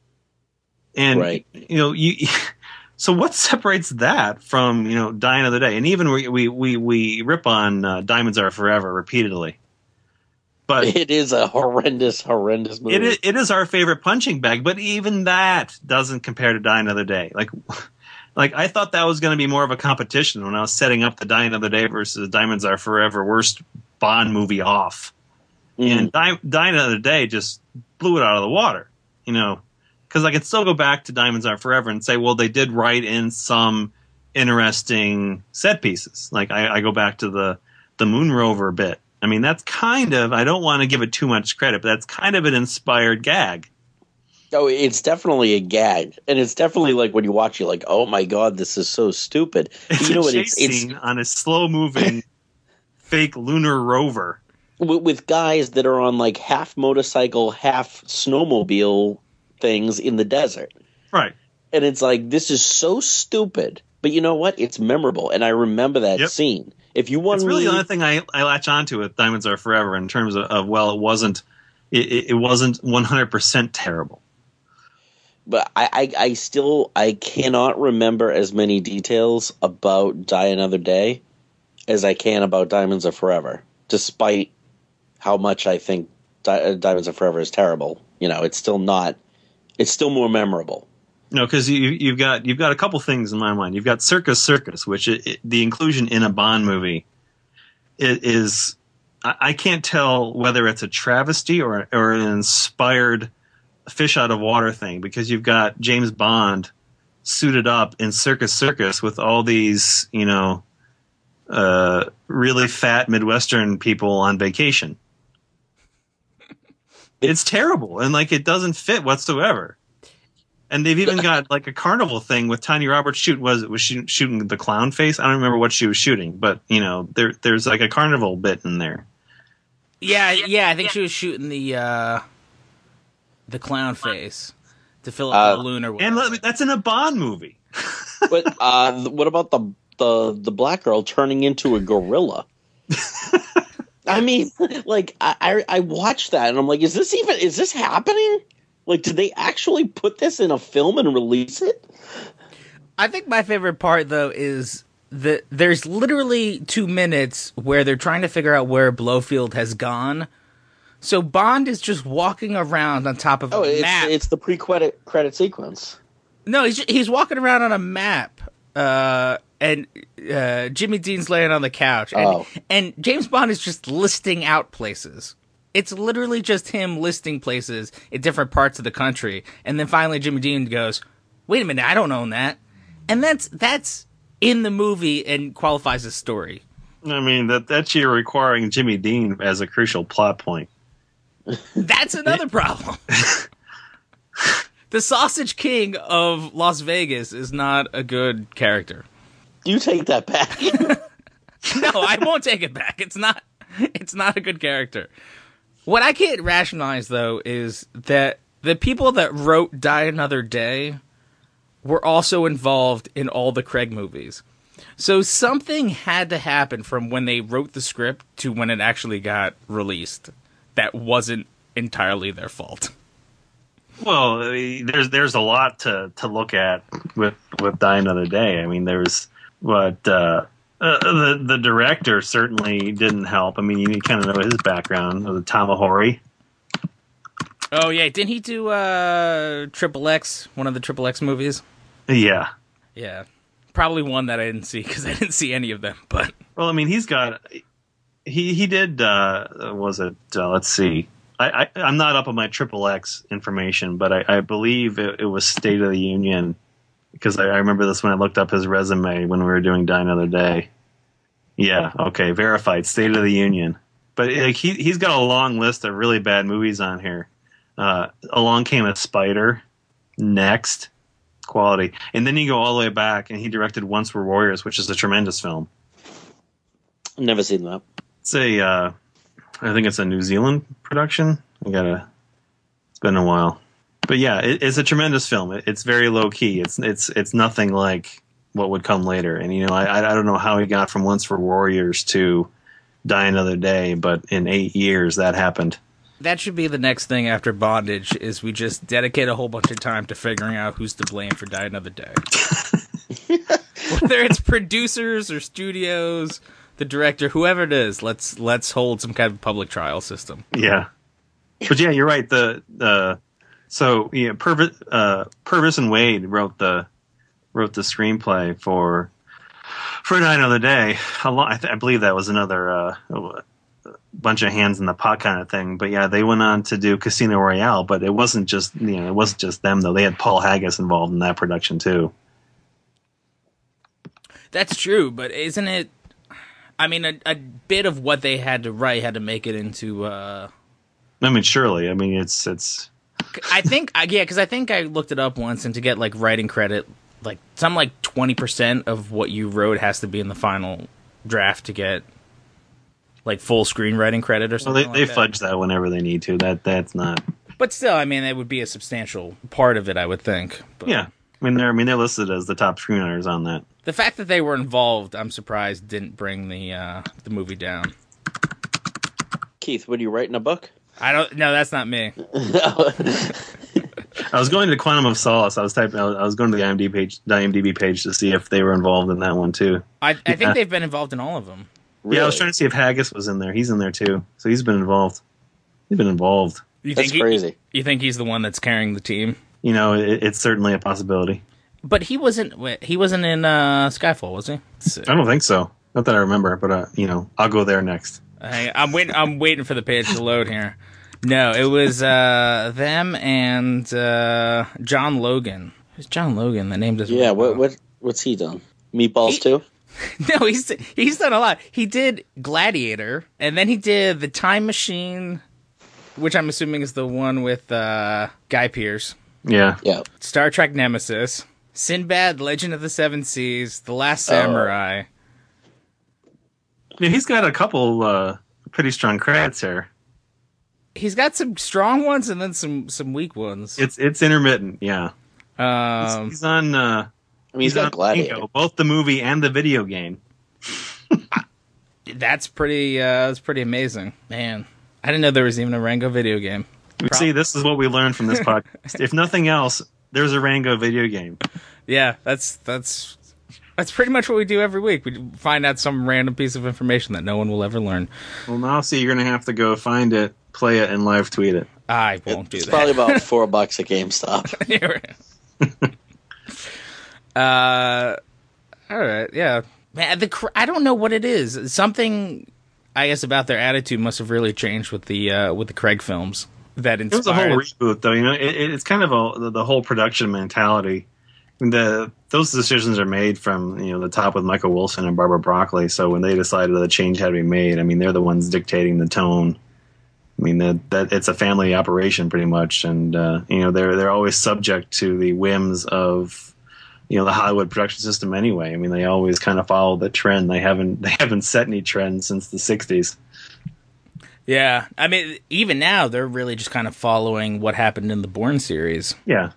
Speaker 4: And
Speaker 2: Right.
Speaker 4: you know, you. So what separates that from you know Die Another Day? And even we we we, we rip on uh, Diamonds Are Forever repeatedly. But
Speaker 2: It is a horrendous, horrendous movie.
Speaker 4: it is, it is our favorite punching bag, but even that doesn't compare to Die Another Day. Like, like I thought that was going to be more of a competition when I was setting up the Die Another Day versus Diamonds Are Forever worst Bond movie off.
Speaker 2: Mm.
Speaker 4: And Die, Die Another Day just blew it out of the water, you know, because I could still go back to Diamonds Are Forever and say, well, they did write in some interesting set pieces. Like I, I go back to the, the Moon Rover bit. I mean, that's kind of, I don't want to give it too much credit, but that's kind of an inspired gag.
Speaker 2: Oh, it's definitely a gag. And it's definitely like when you watch, you're like, oh my God, this is so stupid.
Speaker 4: It's
Speaker 2: you know
Speaker 4: a
Speaker 2: what?
Speaker 4: chase
Speaker 2: It's, it's
Speaker 4: scene on a slow-moving fake lunar rover.
Speaker 2: with, with guys that are on like half motorcycle, half snowmobile things in the desert.
Speaker 4: Right.
Speaker 2: And it's like, this is so stupid. But you know what? It's memorable. And I remember that
Speaker 4: Yep.
Speaker 2: scene. If you want
Speaker 4: It's really
Speaker 2: me,
Speaker 4: the only thing I, I latch onto with Diamonds Are Forever in terms of, of well, it wasn't it, it wasn't one hundred percent terrible.
Speaker 2: but I, I, I still I cannot remember as many details about Die Another Day as I can about Diamonds Are Forever, despite how much I think Di- Diamonds Are Forever is terrible. You know, it's still not. It's still more memorable.
Speaker 4: No, because you, you've got you've got a couple things in my mind. You've got Circus Circus, which it, it, the inclusion in a Bond movie is, is I, I can't tell whether it's a travesty or or an inspired fish out of water thing, because you've got James Bond suited up in Circus Circus with all these you know uh, really fat Midwestern people on vacation. It's terrible, and like it doesn't fit whatsoever. And they've even got like a carnival thing with Tanya Roberts shoot was was she shooting the clown face. I don't remember what she was shooting, but you know there there's like a carnival bit in there.
Speaker 5: Yeah, yeah, I think she was shooting the uh, the clown face to fill up
Speaker 2: Uh,
Speaker 5: the balloon or whatever.
Speaker 4: And let me- that's in a Bond movie.
Speaker 2: But uh, what about the the the black girl turning into a gorilla? I mean, like I, I I watched that and I'm like, is this even is this happening? Like, did they actually put this in a film and release it?
Speaker 5: I think my favorite part, though, is that there's literally two minutes where they're trying to figure out where Blofeld has gone. So Bond is just walking around on top of
Speaker 2: Oh,
Speaker 5: a
Speaker 2: it's
Speaker 5: map.
Speaker 2: it's the pre-credit credit sequence.
Speaker 5: No, he's he's walking around on a map, uh, and uh, Jimmy Dean's laying on the couch, and,
Speaker 2: Oh.
Speaker 5: and James Bond is just listing out places. It's literally just him listing places in different parts of the country, and then finally Jimmy Dean goes, "Wait a minute, I don't own that," and that's that's in the movie and qualifies as story.
Speaker 4: I mean that that's you requiring Jimmy Dean as a crucial plot point.
Speaker 5: That's another problem. The Sausage King of Las Vegas is not a good character.
Speaker 2: You take that back.
Speaker 5: No, I won't take it back. It's not. It's not a good character. What I can't rationalize, though, is that the people that wrote Die Another Day were also involved in all the Craig movies. So something had to happen from when they wrote the script to when it actually got released that wasn't entirely their fault.
Speaker 4: Well, I mean, there's there's a lot to, to look at with with Die Another Day. I mean, there's what uh, uh, the the director certainly didn't help. I mean, you kind of know his background, the Tamahori.
Speaker 5: Oh, yeah. Didn't he do uh, Triple X, one of the Triple X movies?
Speaker 4: Yeah.
Speaker 5: Yeah. Probably one that I didn't see because I didn't see any of them. But
Speaker 4: Well, I mean, he's got he he did. Uh, was it? Uh, let's see. I, I I'm not up on my Triple X information, but I, I believe it, it was State of the Union because I, I remember this when I looked up his resume when we were doing Die Another Day. Yeah. Okay. Verified. State of the Union. But like he he's got a long list of really bad movies on here. Uh, Along Came a Spider. Next. Quality. And then you go all the way back, and he directed Once Were Warriors, which is a tremendous film.
Speaker 2: Never seen that.
Speaker 4: It's a, uh, I think it's a New Zealand production. I gotta, it's been a while. But yeah, it, it's a tremendous film. It, it's very low key. It's it's it's nothing like what would come later. And you know, I I don't know how he got from Once Were Warriors to Die Another Day, but in eight years that happened.
Speaker 5: That should be the next thing after Bondage, is we just dedicate a whole bunch of time to figuring out who's to blame for Die Another Day. Whether it's producers or studios, the director, whoever it is, let's let's hold some kind of public trial system.
Speaker 4: Yeah. But yeah, you're right. The the so yeah, Purvis uh, Purvis and Wade wrote the wrote the screenplay for for Die Another Day. A lot, I, th- I believe that was another uh, bunch of hands in the pot kind of thing. But yeah, they went on to do Casino Royale. But it wasn't just you know it wasn't just them though. They had Paul Haggis involved in that production too.
Speaker 5: That's true, but isn't it? I mean, a, a bit of what they had to write had to make it into. Uh,
Speaker 4: I mean, surely. I mean, it's it's.
Speaker 5: I think, yeah, because I think I looked it up once, and to get like writing credit, like some like twenty percent of what you wrote has to be in the final draft to get like full screenwriting credit or
Speaker 4: Well,
Speaker 5: something.
Speaker 4: they
Speaker 5: like
Speaker 4: they
Speaker 5: that.
Speaker 4: fudge that whenever they need to. That that's not.
Speaker 5: But still, I mean, it would be a substantial part of it, I would think. But
Speaker 4: Yeah, I mean they're I mean they're listed as the top screenwriters on that.
Speaker 5: the fact that they were involved, I'm surprised, didn't bring the uh, the movie down.
Speaker 2: Keith, what are you writing a book?
Speaker 5: I don't. No, that's not me.
Speaker 4: I was going to Quantum of Solace. I was typing. I was, I was going to the I M D B page, the I M D B page to see if they were involved in that one too.
Speaker 5: I, I
Speaker 4: Yeah.
Speaker 5: think they've been involved in all of them.
Speaker 4: Yeah, I was trying to see if Haggis was in there. He's in there too, so he's been involved. He's been involved.
Speaker 5: You
Speaker 2: That's
Speaker 5: think he-
Speaker 2: crazy.
Speaker 5: You think he's the one that's carrying the team?
Speaker 4: You know, it, it's certainly a possibility.
Speaker 5: But he wasn't. wait, He wasn't in uh, Skyfall, was he? Let's see.
Speaker 4: I don't think so. Not that I remember, but uh, you know, I'll go there next.
Speaker 5: Hang- I'm waiting. I'm waiting for the page to load here. No, it was uh, them and uh, John Logan. Who's John Logan? The name doesn't.
Speaker 2: Yeah,
Speaker 5: ring a
Speaker 2: what
Speaker 5: bell.
Speaker 2: what what's he done? Meatballs
Speaker 5: He-
Speaker 2: too?
Speaker 5: No, he's he's done a lot. He did Gladiator, and then he did The Time Machine, which I'm assuming is the one with uh, Guy Pearce.
Speaker 4: Yeah,
Speaker 2: Yeah.
Speaker 5: Star Trek Nemesis, Sinbad, Legend of the Seven Seas, The Last Samurai.
Speaker 4: yeah. He's got a couple uh, pretty strong credits here.
Speaker 5: He's got some strong ones and then some some weak ones.
Speaker 4: It's it's intermittent. Yeah, he's,
Speaker 5: Um,
Speaker 4: he's on. Uh,
Speaker 2: I mean, he's got
Speaker 4: on
Speaker 2: Gladiator.
Speaker 4: Bingo, both the movie and the video game.
Speaker 5: that's pretty. Uh, that's pretty amazing, man. I didn't know there was even a Rango video game.
Speaker 4: We See, this is what we learned from this podcast. If nothing else, there's a Rango video game.
Speaker 5: Yeah, that's that's that's pretty much what we do every week. We find out some random piece of information that no one will ever learn.
Speaker 4: Well, now see, you're going to have to go find it, play it, and live tweet it.
Speaker 5: I won't do
Speaker 2: It's
Speaker 5: that.
Speaker 2: probably about four bucks at GameStop.
Speaker 5: uh, all right, yeah, man. The cr- I don't know what it is. Something, I guess, about their attitude must have really changed with the uh, with the Craig films that
Speaker 4: It was a whole
Speaker 5: inspired.
Speaker 4: reboot, though. You know, it, it, it's kind of a, the, the whole production mentality. The those decisions are made from you know the top with Michael Wilson and Barbara Broccoli. So when they decided that a change had to be made, I mean, they're the ones dictating the tone. I mean that that it's a family operation pretty much, and uh, you know they're they're always subject to the whims of you know the Hollywood production system anyway. I mean they always kind of follow the trend. They haven't they haven't set any trends since the sixties.
Speaker 5: Yeah, I mean, even now they're really just kind of following what happened in the Bourne series.
Speaker 4: Yeah.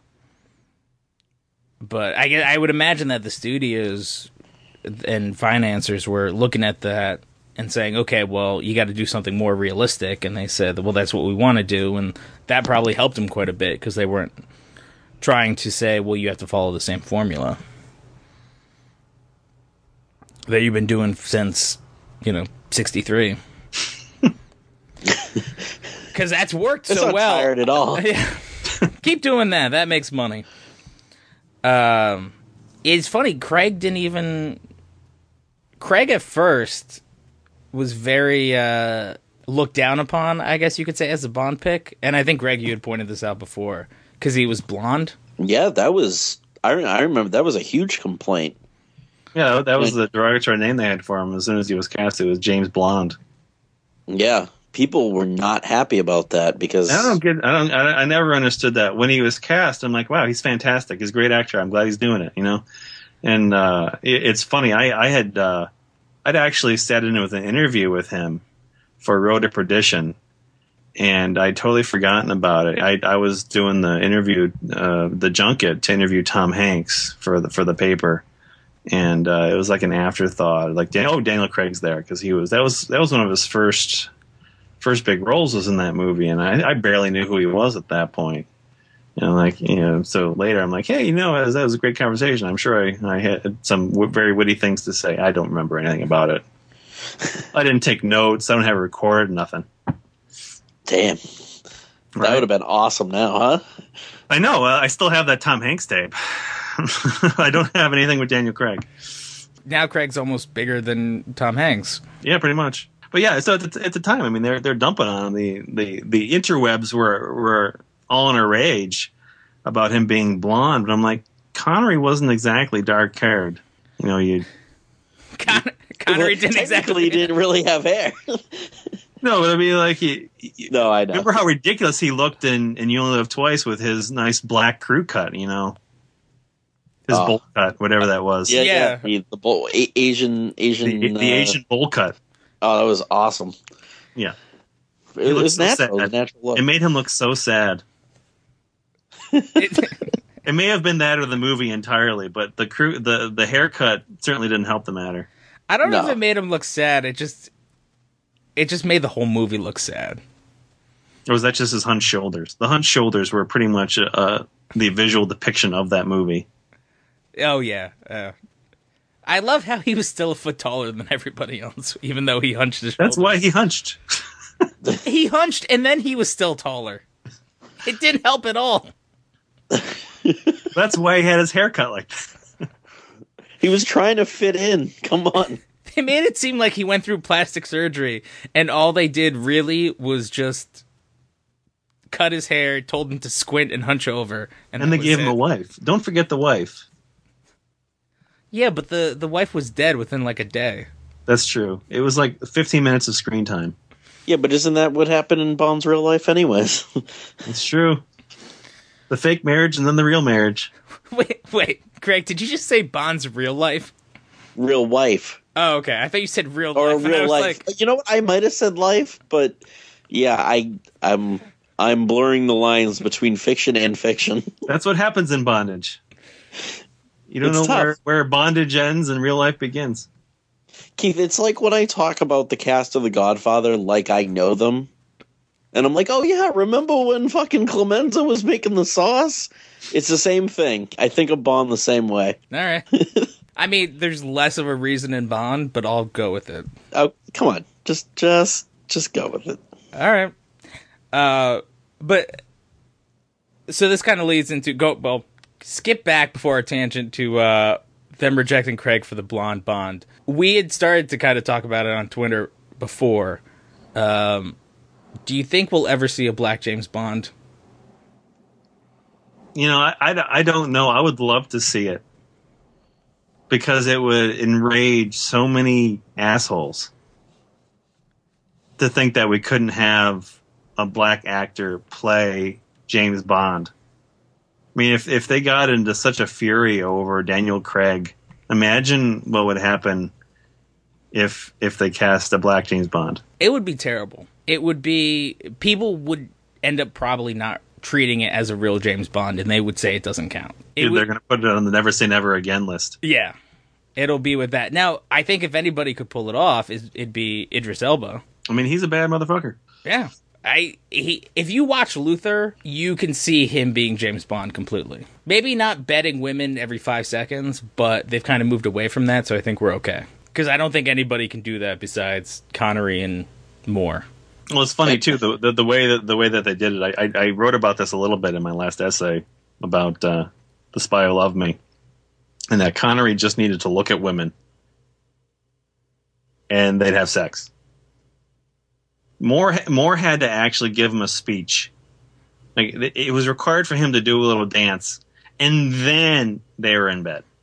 Speaker 5: But I gue- I would imagine that the studios and financiers were looking at that and saying, okay, well, you got to do something more realistic. And they said, well, that's what we want to do. And that probably helped them quite a bit because they weren't trying to say, well, you have to follow the same formula that you've been doing since, you know, sixty-three. Because that's worked
Speaker 2: It's
Speaker 5: so
Speaker 2: not
Speaker 5: well.
Speaker 2: tired at all.
Speaker 5: Yeah. Keep doing that. That makes money. Um, it's funny. Craig didn't even. Craig at first was very uh, looked down upon, I guess you could say, as a Bond pick. And I think, Greg, you had pointed this out before, because he was blonde.
Speaker 2: Yeah, that was... I, I remember that was a huge complaint.
Speaker 4: Yeah, that was the derogatory name they had for him as soon as he was cast. It was James Blonde.
Speaker 2: Yeah, people were not happy about that because...
Speaker 4: I don't get... I don't. I, I never understood that. When he was cast, I'm like, wow, he's fantastic. He's a great actor. I'm glad he's doing it, you know? And uh, it, it's funny. I, I had... Uh, I'd actually sat in with an interview with him for Road to Perdition, and I'd totally forgotten about it. I, I was doing the interview, uh, the junket to interview Tom Hanks for the for the paper, and uh, it was like an afterthought. Like, oh, Daniel Craig's there because he was that was that was one of his first first big roles was in that movie, and I, I barely knew who he was at that point. And like, you know, so later I'm like, hey, you know, that was, that was a great conversation. I'm sure I, I had some w- very witty things to say. I don't remember anything about it. I didn't take notes. I don't have it recorded. Nothing.
Speaker 2: Damn.
Speaker 4: Right?
Speaker 2: That would have been awesome now, huh?
Speaker 4: I know. Uh, I still have that Tom Hanks tape. I don't have anything with Daniel Craig.
Speaker 5: Now Craig's almost bigger than Tom Hanks.
Speaker 4: Yeah, pretty much. But yeah, so at the, at the time, I mean, they're they're dumping on him. The the the interwebs were were all in a rage about him being blonde. But I'm like, Connery wasn't exactly dark haired. You know, you.
Speaker 5: Con- Connery
Speaker 2: well,
Speaker 5: didn't exactly.
Speaker 2: He didn't really have hair.
Speaker 4: No, but I mean, like, he, he,
Speaker 2: no, I know.
Speaker 4: Remember how ridiculous he looked in, in You Only Live Twice with his nice black crew cut, you know? His
Speaker 2: Oh.
Speaker 4: bowl cut, whatever that was.
Speaker 2: Yeah,
Speaker 5: Yeah.
Speaker 2: yeah. The, the bowl, a- Asian, Asian,
Speaker 4: The, the
Speaker 2: uh,
Speaker 4: Asian bowl cut.
Speaker 2: Oh, that was awesome.
Speaker 4: Yeah.
Speaker 2: It
Speaker 4: looked
Speaker 2: was
Speaker 4: so
Speaker 2: natural. It was
Speaker 4: sad.
Speaker 2: a natural look.
Speaker 4: It made him look so sad. It may have been that or the movie entirely, but the crew, the, the haircut certainly didn't help the matter.
Speaker 5: I don't know
Speaker 2: No.
Speaker 5: if it made him look sad. It just, it just made the whole movie look sad.
Speaker 4: Or was that just his hunched shoulders? The hunched shoulders were pretty much uh, the visual depiction of that movie.
Speaker 5: Oh yeah. Uh, I love how he was still a foot taller than everybody else, even though he hunched his
Speaker 4: That's
Speaker 5: shoulders.
Speaker 4: why he hunched.
Speaker 5: He hunched, and then he was still taller. It didn't help at all.
Speaker 4: That's why he had his haircut like that.
Speaker 2: He was trying to fit in. Come on.
Speaker 5: They made it seem like he went through plastic surgery, and all they did really was just cut his hair, told him to squint and hunch over, and,
Speaker 4: And
Speaker 5: that
Speaker 4: they
Speaker 5: was
Speaker 4: gave him
Speaker 5: it.
Speaker 4: a wife. Don't forget the wife.
Speaker 5: Yeah, but the, the wife was dead within like a day.
Speaker 4: That's true. It was like fifteen minutes of screen time.
Speaker 2: Yeah, but isn't that what happened in Bond's real life anyways?
Speaker 4: It's true. The fake marriage and then the real marriage.
Speaker 5: Wait, wait, Greg, did you just say Bond's real life?
Speaker 2: Real wife.
Speaker 5: Oh, okay. I thought you said real
Speaker 2: Or
Speaker 5: life. and I
Speaker 2: real
Speaker 5: was
Speaker 2: life.
Speaker 5: like,
Speaker 2: You know what? I might have said life, but yeah, I, I'm I'm blurring the lines between fiction and fiction.
Speaker 4: That's what happens in bondage. You don't
Speaker 2: It's
Speaker 4: know
Speaker 2: tough.
Speaker 4: where, where bondage ends and real life begins.
Speaker 2: Keith, it's like when I talk about the cast of The Godfather like I know them. And I'm like, oh yeah, remember when fucking Clemenza was making the sauce? It's the same thing. I think of Bond the same way.
Speaker 5: all right. I mean, there's less of a reason in Bond, but I'll go with it.
Speaker 2: Oh, come on. Just just just go with it.
Speaker 5: All right. Uh, but so this kind of leads into go. Well, skip back before our tangent to uh, them rejecting Craig for the blonde Bond. We had started to kind of talk about it on Twitter before. Um, do you think we'll ever see a black James Bond?
Speaker 4: You know, I, I, I don't know. I would love to see it. Because it would enrage so many assholes to think that we couldn't have a black actor play James Bond. I mean, if, if they got into such a fury over Daniel Craig, imagine what would happen if if they cast a black James Bond.
Speaker 5: It would be terrible. It would be, people would end up probably not treating it as a real James Bond, and they would say it doesn't count. It
Speaker 4: Dude,
Speaker 5: would-
Speaker 4: they're going to put it on the Never Say Never Again list.
Speaker 5: Yeah, it'll be with that. Now, I think if anybody could pull it off, is- it'd be Idris Elba.
Speaker 4: I mean, he's a bad motherfucker.
Speaker 5: Yeah. I he if you watch Luther, you can see him being James Bond completely. Maybe not betting women every five seconds, but they've kind of moved away from that, so I think we're okay. Because I don't think anybody can do that besides Connery and Moore.
Speaker 4: Well, it's funny too the the, the way that the way that they did it. I, I I wrote about this a little bit in my last essay about uh, The Spy Who Loved Me, and that Connery just needed to look at women, and they'd have sex. Moore Moore had to actually give him a speech. Like it, it was required for him to do a little dance, and then they were in bed.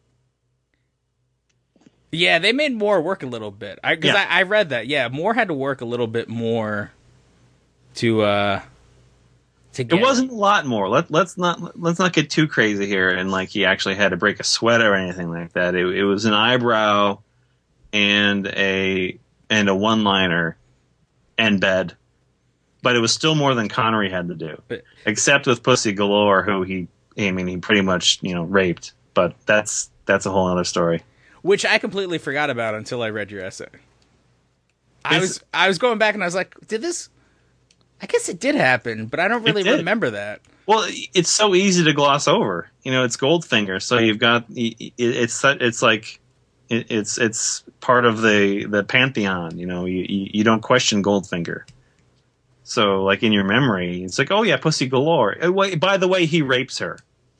Speaker 5: Yeah, they made Moore work a little bit. I because
Speaker 4: Yeah.
Speaker 5: I, I read that. Yeah, Moore had to work a little bit more to uh to get
Speaker 4: It wasn't a lot more. Let let's not let's not get too crazy here. And like he actually had to break a sweat or anything like that. It, it was an eyebrow and a and a one liner and bed, but it was still more than Connery had to do.
Speaker 5: But-
Speaker 4: Except with Pussy Galore, who he I mean he pretty much you know raped. But that's that's a whole other story.
Speaker 5: which I completely forgot about until I read your essay. I
Speaker 4: It's-
Speaker 5: was I was going back and I was like, did this? I guess it did happen, but I don't really
Speaker 4: did.
Speaker 5: remember that.
Speaker 4: Well, it's so easy to gloss over. You know, it's Goldfinger, so you've got it, it's it's like it, it's it's part of the the pantheon. You know, you you, you don't question Goldfinger. So, like in your memory, it's like, oh yeah, Pussy Galore. Uh, wait, by the way, he rapes her.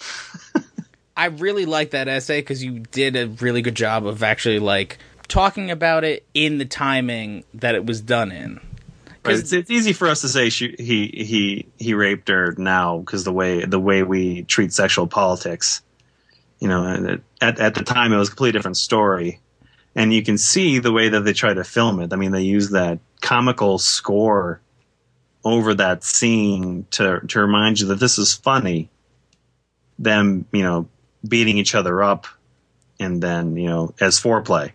Speaker 5: I really like that essay because you did a really good job of actually like talking about it in the timing that it was done in.
Speaker 4: Right? It's, it's easy for us to say she, he he he raped her now because the way the way we treat sexual politics, you know, and it, at at the time it was a completely different story, and you can see the way that they try to film it. I mean, they use that comical score over that scene to to remind you that this is funny. Them, you know, beating each other up, and then you know as foreplay.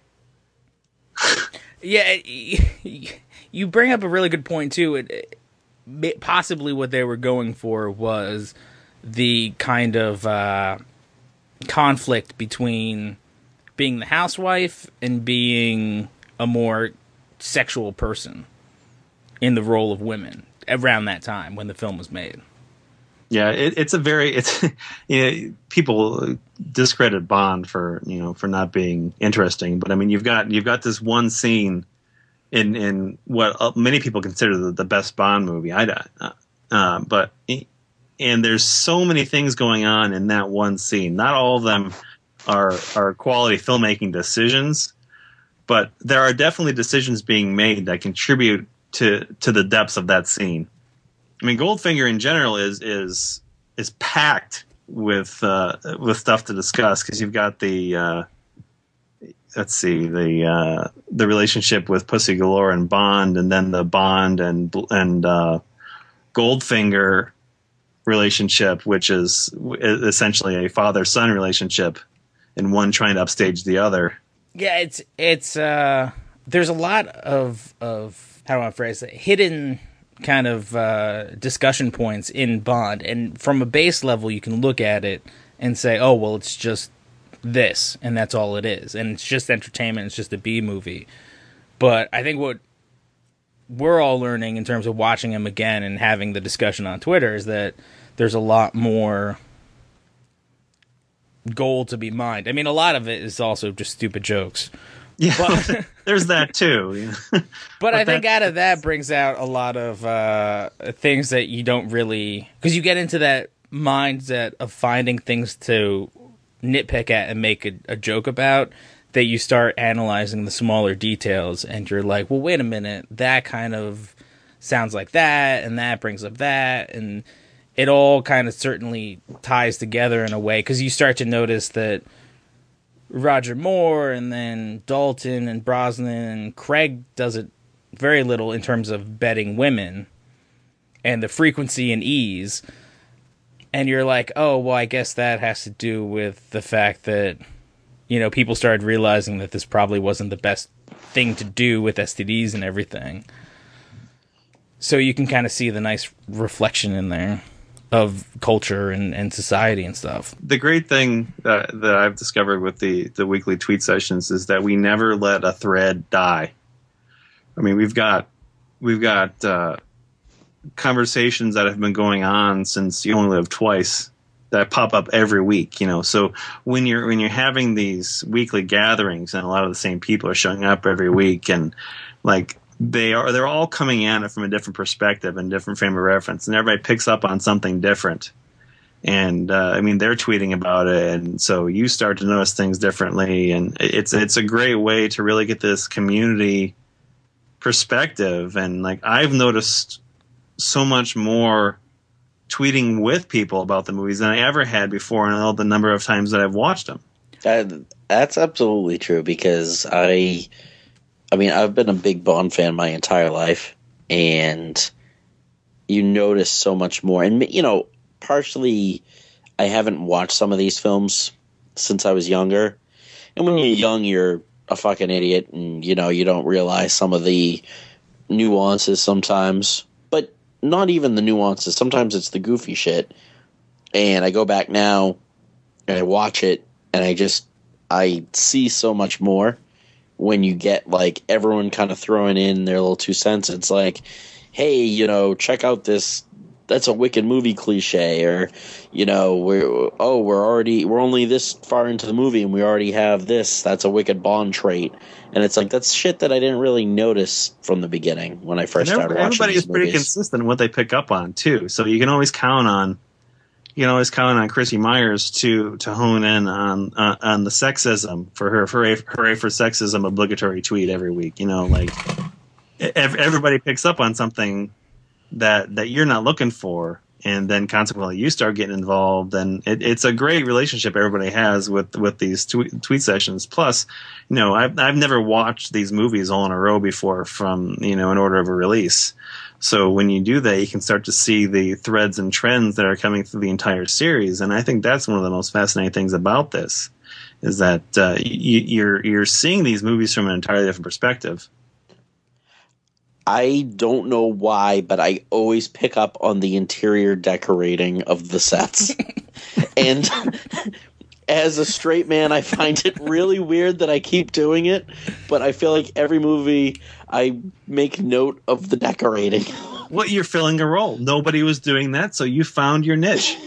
Speaker 5: Yeah, you bring up a really good point too. It, it possibly what they were going for was the kind of uh, conflict between being the housewife and being a more sexual person in the role of women around that time when the film was made.
Speaker 4: Yeah, it, it's a very it's you know, people discredit Bond for you know for not being interesting, but I mean you've got you've got this one scene in in what many people consider the, the best Bond movie. I uh, uh, but and there's so many things going on in that one scene. Not all of them are are quality filmmaking decisions, but there are definitely decisions being made that contribute to to the depths of that scene. I mean, Goldfinger in general is is is packed with uh, with stuff to discuss because you've got the uh, let's see the uh, the relationship with Pussy Galore and Bond, and then the Bond and and uh, Goldfinger relationship, which is essentially a father-son relationship, and one trying to upstage the other.
Speaker 5: Yeah, it's it's uh, there's a lot of of how do I phrase it, hidden kind of uh, discussion points in Bond, and from a base level you can look at it and say, oh well, it's just this and that's all it is, and it's just entertainment, it's just a B movie. But I think what we're all learning in terms of watching him again and having the discussion on Twitter is that there's a lot more gold to be mined. I mean, a lot of it is also just stupid jokes.
Speaker 4: Yeah,
Speaker 5: But-
Speaker 4: there's that too.
Speaker 5: But,
Speaker 4: But
Speaker 5: I think
Speaker 4: that-
Speaker 5: out of that brings out a lot of uh, things that you don't really... Because you get into that mindset of finding things to nitpick at and make a, a joke about, that you start analyzing the smaller details, and you're like, well, wait a minute, that kind of sounds like that, and that brings up that, and it all kind of certainly ties together in a way, because you start to notice that Roger Moore and then Dalton and Brosnan and Craig does it very little in terms of betting women and the frequency and ease. And you're like, oh, well, I guess that has to do with the fact that, you know, people started realizing that this probably wasn't the best thing to do with S T Ds and everything. So you can kind of see the nice reflection in there of culture and, and society and stuff.
Speaker 4: The great thing that, that I've discovered with the, the weekly tweet sessions is that we never let a thread die. I mean, we've got we've got uh, conversations that have been going on since You Only Live Twice that pop up every week. You know, so when you're when you're having these weekly gatherings and a lot of the same people are showing up every week, and like they are they're all coming at it from a different perspective and different frame of reference, and everybody picks up on something different. And uh, I mean, they're tweeting about it, and so you start to notice things differently, and it's it's a great way to really get this community perspective, and like I've noticed so much more tweeting with people about the movies than I ever had before, and all the number of times that I've watched them.
Speaker 2: That, that's absolutely true, because I, I mean, I've been a big Bond fan my entire life, and you notice so much more. And, you know, partially I haven't watched some of these films since I was younger. And when you're young, you're a fucking idiot, and, you know, you don't realize some of the nuances sometimes. But not even the nuances. Sometimes it's the goofy shit. And I go back now, and I watch it, and I just, I see so much more when you get, like, everyone kind of throwing in their little two cents. It's like, hey, you know, check out this, that's a wicked movie cliche, or, you know, we're, oh, we're already, we're only this far into the movie, and we already have this, that's a wicked Bond trait. And it's like, that's shit that I didn't really notice from the beginning when I first started watching
Speaker 4: Everybody
Speaker 2: these
Speaker 4: is pretty
Speaker 2: movies.
Speaker 4: consistent in what they pick up on, too. So you can always count on, you can always count on Chrissy Myers to to hone in on uh, on the sexism for her hooray, hooray for sexism obligatory tweet every week. You know, like ev- everybody picks up on something that that you're not looking for, and then consequently you start getting involved. And it, it's a great relationship everybody has with with these tweet, tweet sessions. Plus, you know, I've I've never watched these movies all in a row before from, you know, in order of a release. So when you do that, you can start to see the threads and trends that are coming through the entire series, and I think that's one of the most fascinating things about this, is that uh, you, you're you're seeing these movies from an entirely different perspective.
Speaker 2: I don't know why, but I always pick up on the interior decorating of the sets. And as a straight man, I find it really weird that I keep doing it, but I feel like every movie I make note of the decorating.
Speaker 4: Well, you're filling a role. Nobody was doing that, so you found your niche.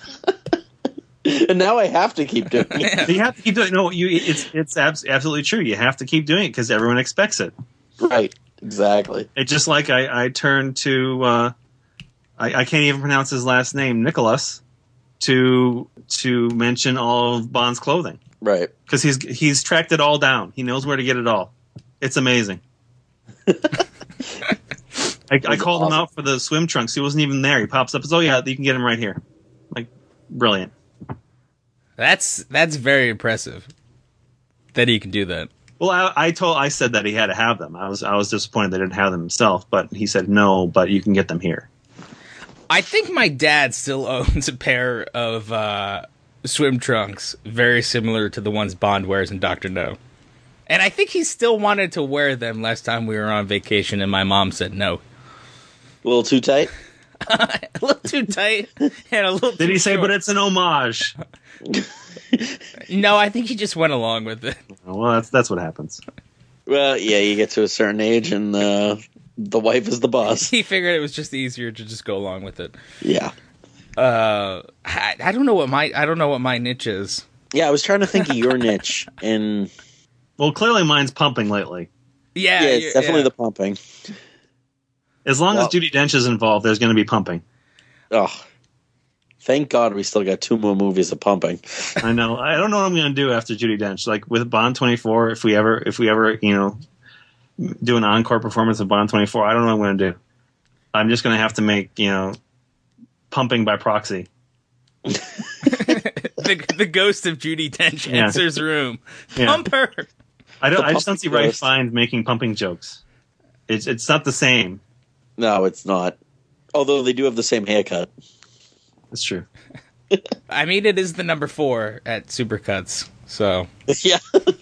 Speaker 2: And now I have to keep doing it.
Speaker 4: You have to keep doing it. No, you, it's it's abs- absolutely true. You have to keep doing it because everyone expects it.
Speaker 2: Right, exactly.
Speaker 4: It's just like I, I turned to, uh, I, I can't even pronounce his last name, Nicholas, to to mention all of Bond's clothing.
Speaker 2: Right.
Speaker 4: Because he's he's tracked it all down. He knows where to get it all. It's amazing. I, I called
Speaker 2: awesome.
Speaker 4: him out for the swim trunks. He wasn't even there. He pops up and says, oh, yeah, you can get him right here. Like, brilliant.
Speaker 5: That's that's very impressive that he can do that.
Speaker 4: Well, I, I told I said that he had to have them. I was I was disappointed they didn't have them himself, but he said no, but you can get them here.
Speaker 5: I think my dad still owns a pair of uh, swim trunks very similar to the ones Bond wears in Doctor No. And I think he still wanted to wear them last time we were on vacation, and my mom said no.
Speaker 2: A little too tight?
Speaker 5: A little too tight and a little too
Speaker 4: Did he say,
Speaker 5: short.
Speaker 4: but it's an homage?
Speaker 5: No, I think he just went along with it.
Speaker 4: Well, that's that's what happens.
Speaker 2: Well, yeah, you get to a certain age, and uh, the wife is the boss.
Speaker 5: He figured it was just easier to just go along with it.
Speaker 2: Yeah.
Speaker 5: Uh, I, I don't know what my I don't know what my niche is.
Speaker 2: Yeah, I was trying to think of your niche, and
Speaker 4: Well, clearly mine's pumping lately.
Speaker 5: Yeah,
Speaker 2: yeah, it's
Speaker 5: you-
Speaker 2: definitely
Speaker 5: yeah.
Speaker 2: the pumping.
Speaker 4: As long
Speaker 2: Well-
Speaker 4: as Judi Dench is involved, there's going to be pumping.
Speaker 2: Oh, thank God we still got two more movies of pumping.
Speaker 4: I know. I don't know what I'm going to do after Judi Dench. Like with Bond twenty-four, if we ever, if we ever, you know, do an encore performance of Bond twenty-four, I don't know what I'm going to do. I'm just going to have to make, you know, pumping by proxy.
Speaker 5: the the ghost of Judi Dench
Speaker 4: Yeah.
Speaker 5: enters the room.
Speaker 4: Yeah.
Speaker 5: Pump her.
Speaker 4: I don't.
Speaker 2: The
Speaker 4: I just don't
Speaker 2: pumping
Speaker 4: see Ray
Speaker 2: ghost.
Speaker 4: Fiennes making pumping jokes. It's it's not the same.
Speaker 2: No, it's not. Although they do have the same haircut.
Speaker 4: It's true.
Speaker 5: I mean, it is the number four at Supercuts. So
Speaker 2: Yeah.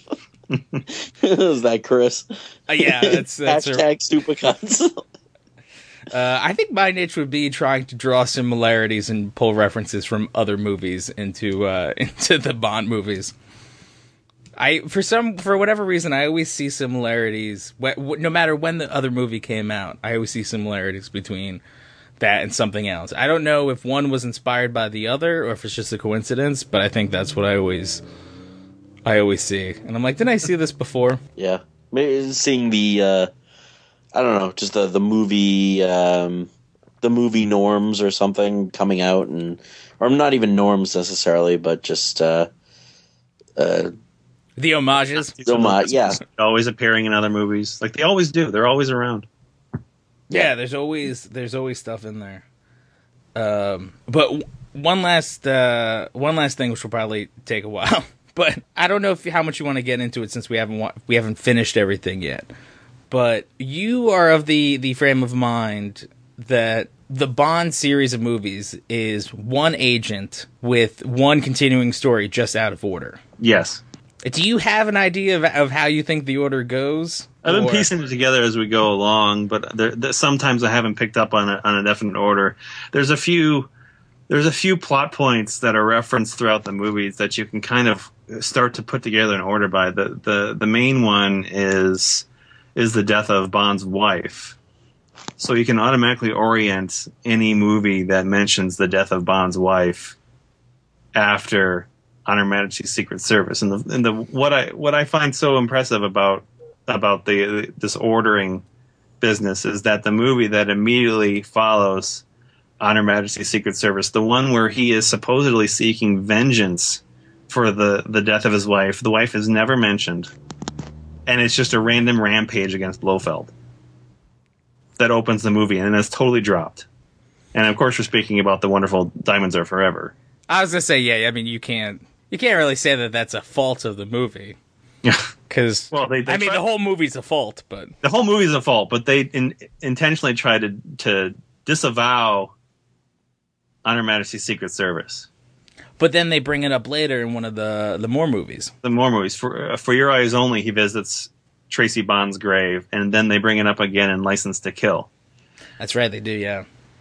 Speaker 2: Is that Chris?
Speaker 5: uh, yeah, that's that's. A,
Speaker 2: Hashtag supercuts.
Speaker 5: uh, I think my niche would be trying to draw similarities and pull references from other movies into uh, into the Bond movies. I for some for whatever reason I always see similarities. Wh- wh- no matter when the other movie came out, I always see similarities between that and something else. I don't know if one was inspired by the other or if it's just a coincidence, but I think that's what I always I always see. And I'm like, didn't I see this before?
Speaker 2: Yeah. Maybe seeing the, uh, I don't know, just the, the movie, um, the movie norms or something coming out, and or not even norms necessarily, but just, uh, uh,
Speaker 5: The The homages.
Speaker 2: So much, yeah.
Speaker 4: Always appearing in other movies, like they always do. They're always around.
Speaker 5: Yeah, there's always there's always stuff in there. Um, but w- one last uh, one last thing, which will probably take a while. But I don't know if how much you want to get into it since we haven't wa- we haven't finished everything yet. But you are of the, the frame of mind that the Bond series of movies is one agent with one continuing story just out of order.
Speaker 4: Yes.
Speaker 5: Do you have an idea of, of how you think the order goes?
Speaker 4: I've been
Speaker 5: Or-
Speaker 4: piecing it together as we go along, but there, there, sometimes I haven't picked up on a, on a definite order. There's a few there's a few plot points that are referenced throughout the movies that you can kind of start to put together an order by. The the the main one is is the death of Bond's wife. So you can automatically orient any movie that mentions the death of Bond's wife after On Her Majesty's Secret Service. And the and the what I what I find so impressive about about the this ordering business is that the movie that immediately follows On Her Majesty's Secret Service, the one where he is supposedly seeking vengeance for the, the death of his wife, the wife is never mentioned. And it's just a random rampage against Blofeld that opens the movie, and it's totally dropped. And of course, we're speaking about the wonderful Diamonds Are Forever.
Speaker 5: I was gonna say, yeah. I mean, you can't you can't really say that that's a fault of the movie.
Speaker 4: Yeah.
Speaker 5: Because
Speaker 4: Well, they- they
Speaker 5: I mean,
Speaker 4: try-
Speaker 5: the whole movie's a fault, but
Speaker 4: The whole movie's a fault, but they in, intentionally try to to disavow On Her Majesty's Secret Service.
Speaker 5: but then they bring it up later in one of the the more movies.
Speaker 4: The more movies. For uh, For Your Eyes Only, he visits Tracy Bond's grave, and then they bring it up again in License to Kill.
Speaker 5: That's right, they do, yeah.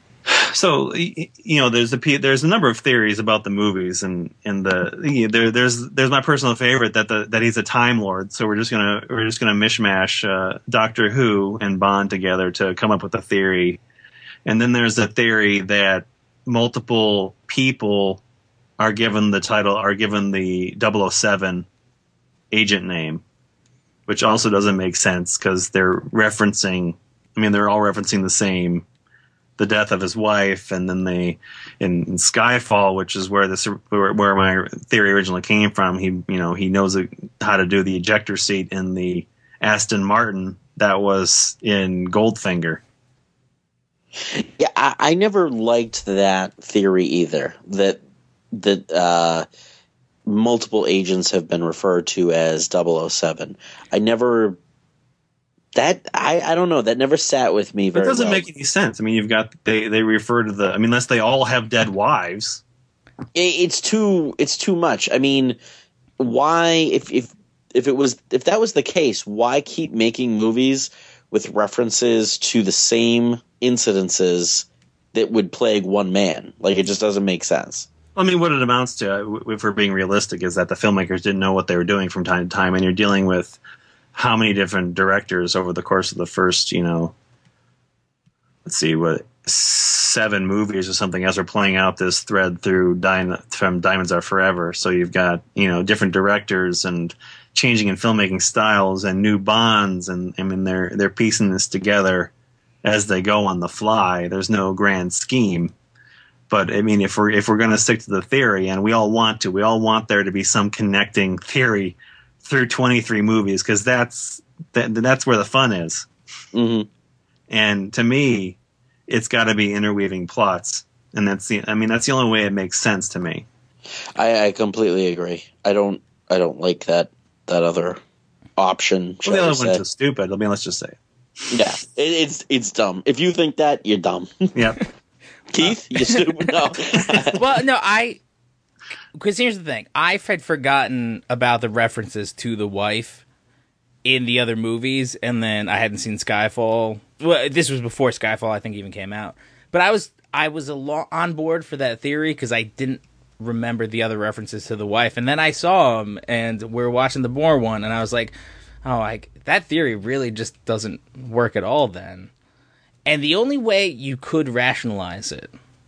Speaker 4: So y- you know, there's a pe- there's a number of theories about the movies, and and the you know, there there's there's my personal favorite that the that he's a Time Lord. So we're just gonna we're just gonna mishmash uh, Doctor Who and Bond together to come up with a theory, and then there's a theory that multiple people are given the title are given the double oh seven agent name, which also doesn't make sense because they're referencing. I mean, they're all referencing the same. The death of his wife, and then they in, in Skyfall, which is where this where, where my theory originally came from. He you know he knows how to do the ejector seat in the Aston Martin that was in Goldfinger.
Speaker 2: Yeah, I, I never liked that theory either. That that uh, multiple agents have been referred to as double oh seven. I never. That I, I don't know. That never sat with me
Speaker 4: It
Speaker 2: very
Speaker 4: doesn't
Speaker 2: well.
Speaker 4: make any sense. I mean, you've got they they refer to the. I mean, unless they all have dead wives.
Speaker 2: It- It's too it's too much. I mean, why if if if it was if that was the case, why keep making movies with references to the same incidences that would plague one man? Like, it just doesn't make sense.
Speaker 4: I mean, what it amounts to, if we're being realistic, is that the filmmakers didn't know what they were doing from time to time, and you're dealing with how many different directors over the course of the first, you know, let's see, what, seven movies or something as they're playing out this thread through Dine, from Diamonds Are Forever. So you've got, you know, different directors and changing in filmmaking styles and new Bonds, and I mean, they're they're piecing this together as they go on the fly. There's no grand scheme. But I mean, if we're if we're going to stick to the theory, and we all want to, we all want there to be some connecting theory through twenty-three movies, because that's that, that's where the fun is.
Speaker 2: Mm-hmm.
Speaker 4: And to me, it's got to be interweaving plots, and that's the I mean that's the only way it makes sense to me.
Speaker 2: I, I completely agree. I don't I don't like that that other option.
Speaker 4: Well, the
Speaker 2: shall
Speaker 4: other
Speaker 2: we
Speaker 4: one's
Speaker 2: say.
Speaker 4: just stupid. I mean, let's just say it.
Speaker 2: Yeah, it, it's it's dumb. If you think that, you're dumb.
Speaker 4: Yep.
Speaker 2: Keith, you stupid. No.
Speaker 5: Well, no, I because here's the thing: I had forgotten about the references to the wife in the other movies, and then I hadn't seen Skyfall. Well, this was before Skyfall, I think, even came out. But I was I was a lo- on board for that theory because I didn't remember the other references to the wife, and then I saw them, and we were watching the Bourne one, and I was like, oh, like that theory really just doesn't work at all then. And the only way you could rationalize it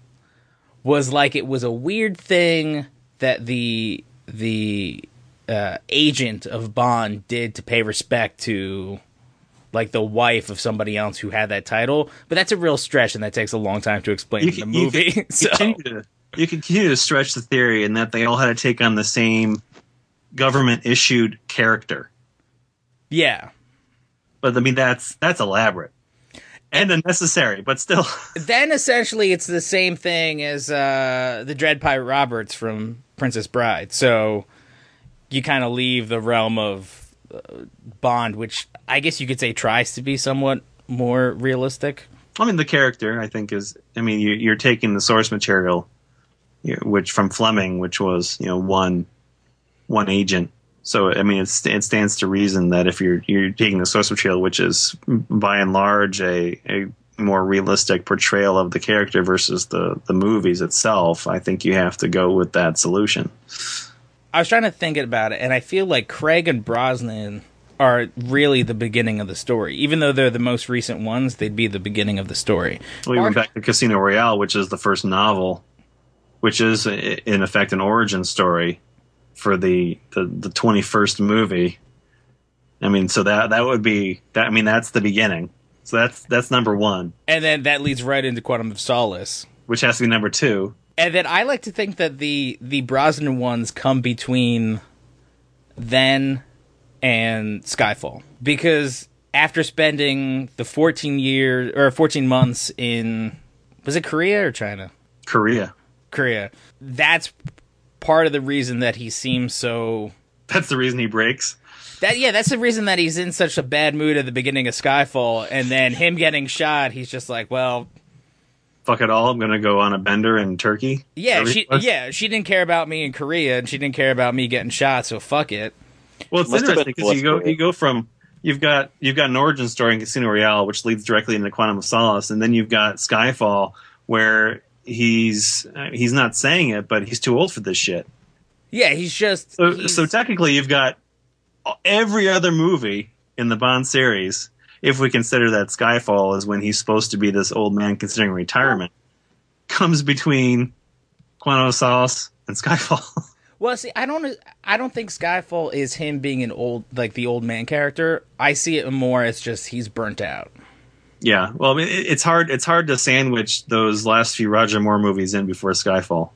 Speaker 5: was like it was a weird thing that the the uh, agent of Bond did to pay respect to like the wife of somebody else who had that title. But that's a real stretch, and that takes a long time to explain in the
Speaker 4: you
Speaker 5: movie.
Speaker 4: can
Speaker 5: so
Speaker 4: continue to, you can continue to stretch the theory in that they all had to take on the same government issued character.
Speaker 5: Yeah.
Speaker 4: But I mean, that's that's elaborate and unnecessary, but still.
Speaker 5: Then essentially it's the same thing as uh, the Dread Pirate Roberts from Princess Bride. So you kind of leave the realm of uh, Bond, which I guess you could say tries to be somewhat more realistic.
Speaker 4: I mean, the character, I think, is. I mean, you, you're taking the source material, you know, which from Fleming, which was you know one one agent. So I mean, it's, it stands to reason that if you're you're taking the source material, which is by and large a, a more realistic portrayal of the character versus the, the movies itself, I think you have to go with that solution.
Speaker 5: I was trying to think about it, and I feel like Craig and Brosnan are really the beginning of the story. Even though they're the most recent ones, they'd be the beginning of the story.
Speaker 4: We went back to Casino Royale, which is the first novel, which is in effect an origin story for the, the, the twenty-first movie. I mean, so that that would be that. I mean, that's the beginning. So that's that's number one,
Speaker 5: and then that leads right into Quantum of Solace,
Speaker 4: which has to be number two.
Speaker 5: And then I like to think that the the Brosnan ones come between then and Skyfall, because after spending the fourteen years or fourteen months in, was it Korea or China?
Speaker 4: Korea.
Speaker 5: Korea. That's part of the reason that he seems so...
Speaker 4: That's the reason he breaks?
Speaker 5: That Yeah, that's the reason that he's in such a bad mood at the beginning of Skyfall, and then him getting shot, he's just like, well...
Speaker 4: Fuck it all, I'm going to go on a bender in Turkey?
Speaker 5: Yeah, she yeah she didn't care about me in Korea, and she didn't care about me getting shot, so fuck it.
Speaker 4: Well, it's
Speaker 2: Must
Speaker 4: interesting, because you go, you go from... You've got you've got an origin story in Casino Royale, which leads directly into Quantum of Solace, and then you've got Skyfall, where... He's he's not saying it, but he's too old for this shit.
Speaker 5: Yeah, he's just...
Speaker 4: So,
Speaker 5: he's...
Speaker 4: so technically, you've got every other movie in the Bond series, if we consider that Skyfall is when he's supposed to be this old man considering retirement, comes between Quantum of Solace and Skyfall.
Speaker 5: Well, see, I don't I don't think Skyfall is him being an old, like the old man character. I see it more as just he's burnt out.
Speaker 4: Yeah, well, I mean, it's hard. It's hard to sandwich those last few Roger Moore movies in before Skyfall.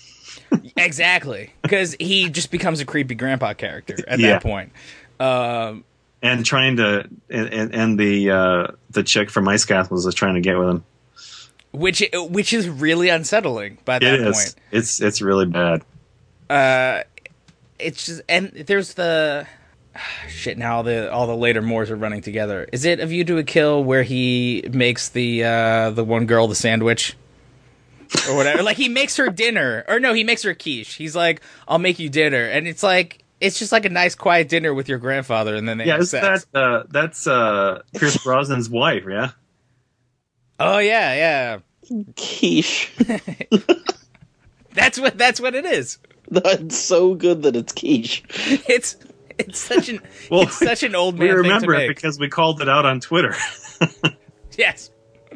Speaker 5: Exactly, because he just becomes a creepy grandpa character at
Speaker 4: yeah.
Speaker 5: that point. Um,
Speaker 4: and trying to, and, and the uh, the chick from Ice Castles is trying to get with him,
Speaker 5: which which is really unsettling by that
Speaker 4: it is.
Speaker 5: point.
Speaker 4: It's it's really bad.
Speaker 5: Uh, it's just, and there's the. Shit! Now all the all the later Moors are running together. Is it A View to a Kill where he makes the uh, the one girl the sandwich or whatever? Like he makes her dinner, or no, he makes her quiche. He's like, "I'll make you dinner," and it's like it's just like a nice quiet dinner with your grandfather, and then they
Speaker 4: yeah,
Speaker 5: have
Speaker 4: is
Speaker 5: sex.
Speaker 4: that uh, that's uh, Pierce Brosnan's wife? Yeah.
Speaker 5: Oh yeah, yeah.
Speaker 2: Quiche.
Speaker 5: That's what that's what it is.
Speaker 2: That's so good that it's quiche.
Speaker 5: It's. It's such an
Speaker 4: well,
Speaker 5: it's such an old man
Speaker 4: we remember
Speaker 5: thing to
Speaker 4: it
Speaker 5: make.
Speaker 4: because we called it out on Twitter.
Speaker 5: Yes.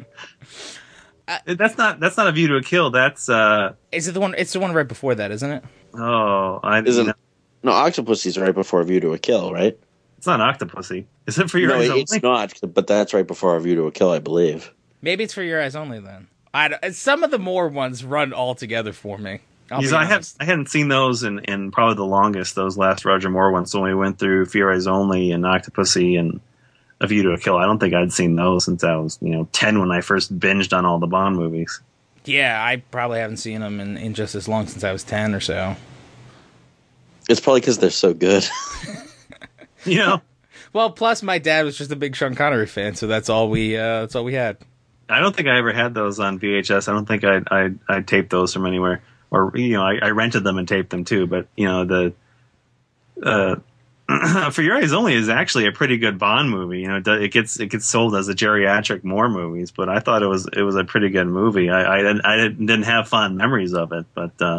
Speaker 4: That's not that's not A View to a Kill. That's uh.
Speaker 5: Is it the one? It's the one right before that, isn't it?
Speaker 4: Oh, I
Speaker 2: Isn't
Speaker 4: know.
Speaker 2: no Octopussy's right before A View to a Kill, right?
Speaker 4: It's not Octopussy. Is it For Your
Speaker 2: No,
Speaker 4: Eyes
Speaker 2: it's
Speaker 4: Only?
Speaker 2: not. But that's right before A View to a Kill, I believe.
Speaker 5: Maybe it's For Your Eyes Only then. I don't- some of the more ones run all together for me. I'll
Speaker 4: Because
Speaker 5: be
Speaker 4: I have
Speaker 5: honest.
Speaker 4: I hadn't seen those in, in probably the longest, those last Roger Moore ones. So when we went through For Your Eyes Only and Octopussy and A View to a Kill, I don't think I'd seen those since I was, you know, ten when I first binged on all the Bond movies.
Speaker 5: Yeah, I probably haven't seen them in, in just as long since I was ten or so.
Speaker 2: It's probably because they're so good.
Speaker 4: You know,
Speaker 5: Well, plus my dad was just a big Sean Connery fan, so that's all we uh, that's all we had.
Speaker 4: I don't think I ever had those on V H S. I don't think I I I taped those from anywhere, or you know, I, I rented them and taped them too. But you know, the uh, For Your Eyes Only is actually a pretty good Bond movie. You know, it, do- it gets it gets sold as a geriatric Moore movies, but I thought it was it was a pretty good movie. I I, didn't- I didn't didn't have fond memories of it, but uh,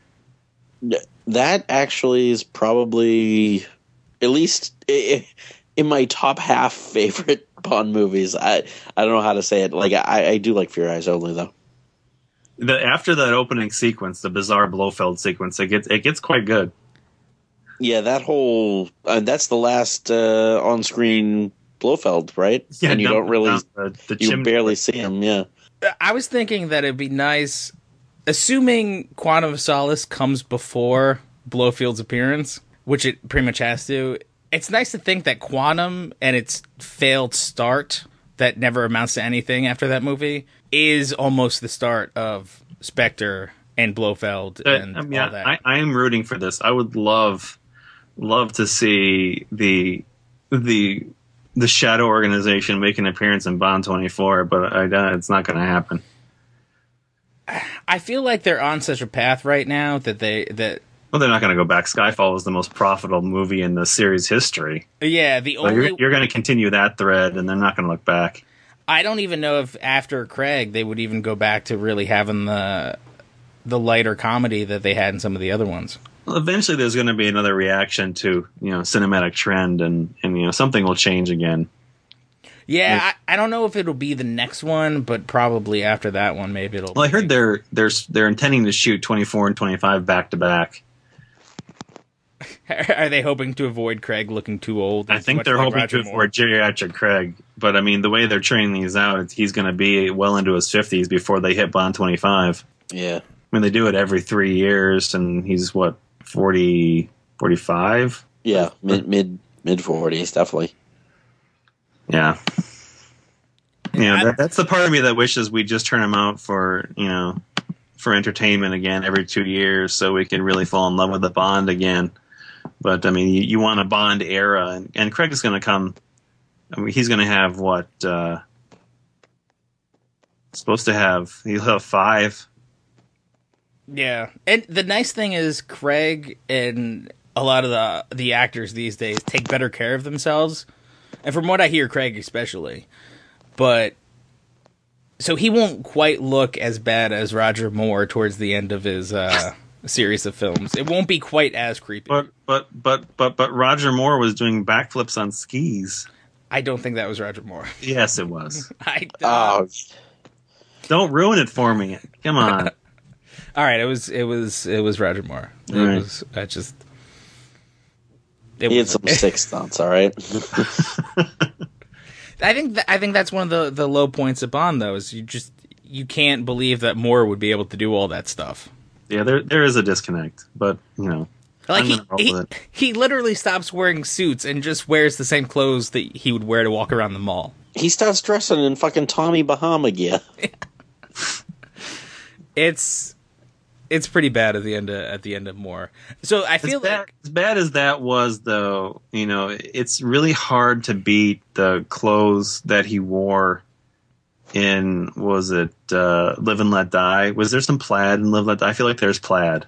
Speaker 2: That actually is probably, at least i- in my top half favorite Bond movies. I I don't know how to say it. Like I, I do like For Your Eyes Only though.
Speaker 4: the after that opening sequence, the bizarre Blofeld sequence, it gets it gets quite good.
Speaker 2: Yeah, that whole uh, that's the last uh, on-screen Blofeld, right?
Speaker 4: Yeah,
Speaker 2: and you
Speaker 4: down-
Speaker 2: don't really,
Speaker 4: down the, the
Speaker 2: you
Speaker 4: chimney.
Speaker 2: barely see him. Yeah,
Speaker 5: I was thinking that it'd be nice, assuming Quantum of Solace comes before Blofeld's appearance, which it pretty much has to. it's nice to think that Quantum and its failed start that never amounts to anything after that movie is almost the start of Spectre and Blofeld
Speaker 4: But,
Speaker 5: and
Speaker 4: I mean,
Speaker 5: all that.
Speaker 4: I, I am rooting for this. I would love, love to see the the the Shadow Organization make an appearance in Bond twenty-four, but I, uh, it's not going to happen.
Speaker 5: I feel like they're on such a path right now that they that
Speaker 4: Well, they're not going to go back. Skyfall was the most profitable movie in the series history.
Speaker 5: yeah the
Speaker 4: So
Speaker 5: only
Speaker 4: you're, you're going to continue that thread, and they're not going to look back.
Speaker 5: I don't even know if after Craig they would even go back to really having the the lighter comedy that they had in some of the other ones.
Speaker 4: Well, eventually, there's going to be another reaction to you know cinematic trend, and, and you know something will change again.
Speaker 5: Yeah, I, I don't know if it'll be the next one, but probably after that one, maybe it'll.
Speaker 4: Well, I
Speaker 5: be.
Speaker 4: heard they're they're they're intending to shoot twenty-four and twenty-five back to back.
Speaker 5: Are they hoping to avoid Craig looking too old?
Speaker 4: I think
Speaker 5: much
Speaker 4: they're
Speaker 5: like
Speaker 4: hoping
Speaker 5: Roger
Speaker 4: to
Speaker 5: Moore?
Speaker 4: avoid geriatric Craig, but I mean the way they're training these out, it's, he's going to be well into his fifties before they hit Bond twenty-five.
Speaker 2: Yeah.
Speaker 4: I mean they do it every three years, and he's what forty, forty-five?
Speaker 2: Yeah. Mid mid mid forties, definitely.
Speaker 4: Yeah. You know, that, that's the part of me that wishes we'd just turn him out for, you know, for entertainment again every two years so we could really fall in love with the Bond again. But, I mean, you, you want a Bond era, and, and Craig is going to come, I mean, he's going to have what, uh, supposed to have, he'll have five.
Speaker 5: Yeah, and the nice thing is Craig and a lot of the the actors these days take better care of themselves, and from what I hear, Craig especially. But so he won't quite look as bad as Roger Moore towards the end of his uh, series of films. It won't be quite as creepy.
Speaker 4: But, but, but, but, but Roger Moore was doing backflips on skis.
Speaker 5: I don't think that was Roger Moore.
Speaker 4: Yes, it was.
Speaker 5: I uh,
Speaker 2: Oh,
Speaker 4: Don't ruin it for me. Come on.
Speaker 5: all right. It was it was it was Roger Moore. It
Speaker 4: Right.
Speaker 5: was I just. It
Speaker 2: he had
Speaker 5: was-
Speaker 2: some sick stunts, all right?
Speaker 5: I think th- I think that's one of the, the low points of Bond, though, is you just you can't believe that Moore would be able to do all that stuff.
Speaker 4: Yeah, there there is a disconnect, but you know,
Speaker 5: Like
Speaker 4: I'm
Speaker 5: he
Speaker 4: gonna roll
Speaker 5: he,
Speaker 4: with it.
Speaker 5: he literally stops wearing suits and just wears the same clothes that he would wear to walk around the mall.
Speaker 2: He starts dressing in fucking Tommy Bahama gear.
Speaker 5: It's it's pretty bad at the end of at the end of Moore. So I
Speaker 4: As
Speaker 5: feel
Speaker 4: bad,
Speaker 5: like
Speaker 4: as bad as that was, though, you know, it's really hard to beat the clothes that he wore in, was it uh, Live and Let Die? Was there some plaid in Live and Let Die? I feel like there's plaid.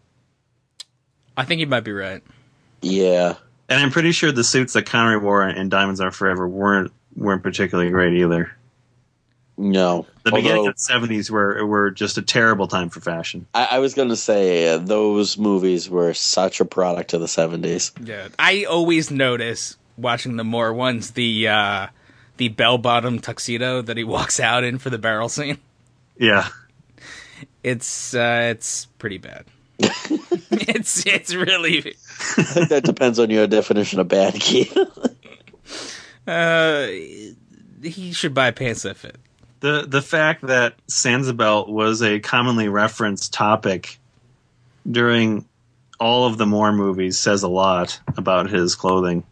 Speaker 5: I think you might be right.
Speaker 2: Yeah.
Speaker 4: And I'm pretty sure the suits that Connery wore in Diamonds Are Forever weren't weren't particularly great either.
Speaker 2: No.
Speaker 4: The beginning
Speaker 2: Although,
Speaker 4: of the seventies were were just a terrible time for fashion.
Speaker 2: I, I was going to say uh, those movies were such a product of the seventies.
Speaker 5: Yeah, I always notice watching the Moore ones the uh, the bell bottom tuxedo that he walks out in for the barrel scene.
Speaker 4: Yeah.
Speaker 5: It's uh, it's pretty bad. it's it's really
Speaker 2: I think that depends on your definition of bad, Keith.
Speaker 5: uh, he should buy pants that fit.
Speaker 4: The the fact that Sanzabelt was a commonly referenced topic during all of the Moore movies says a lot about his clothing.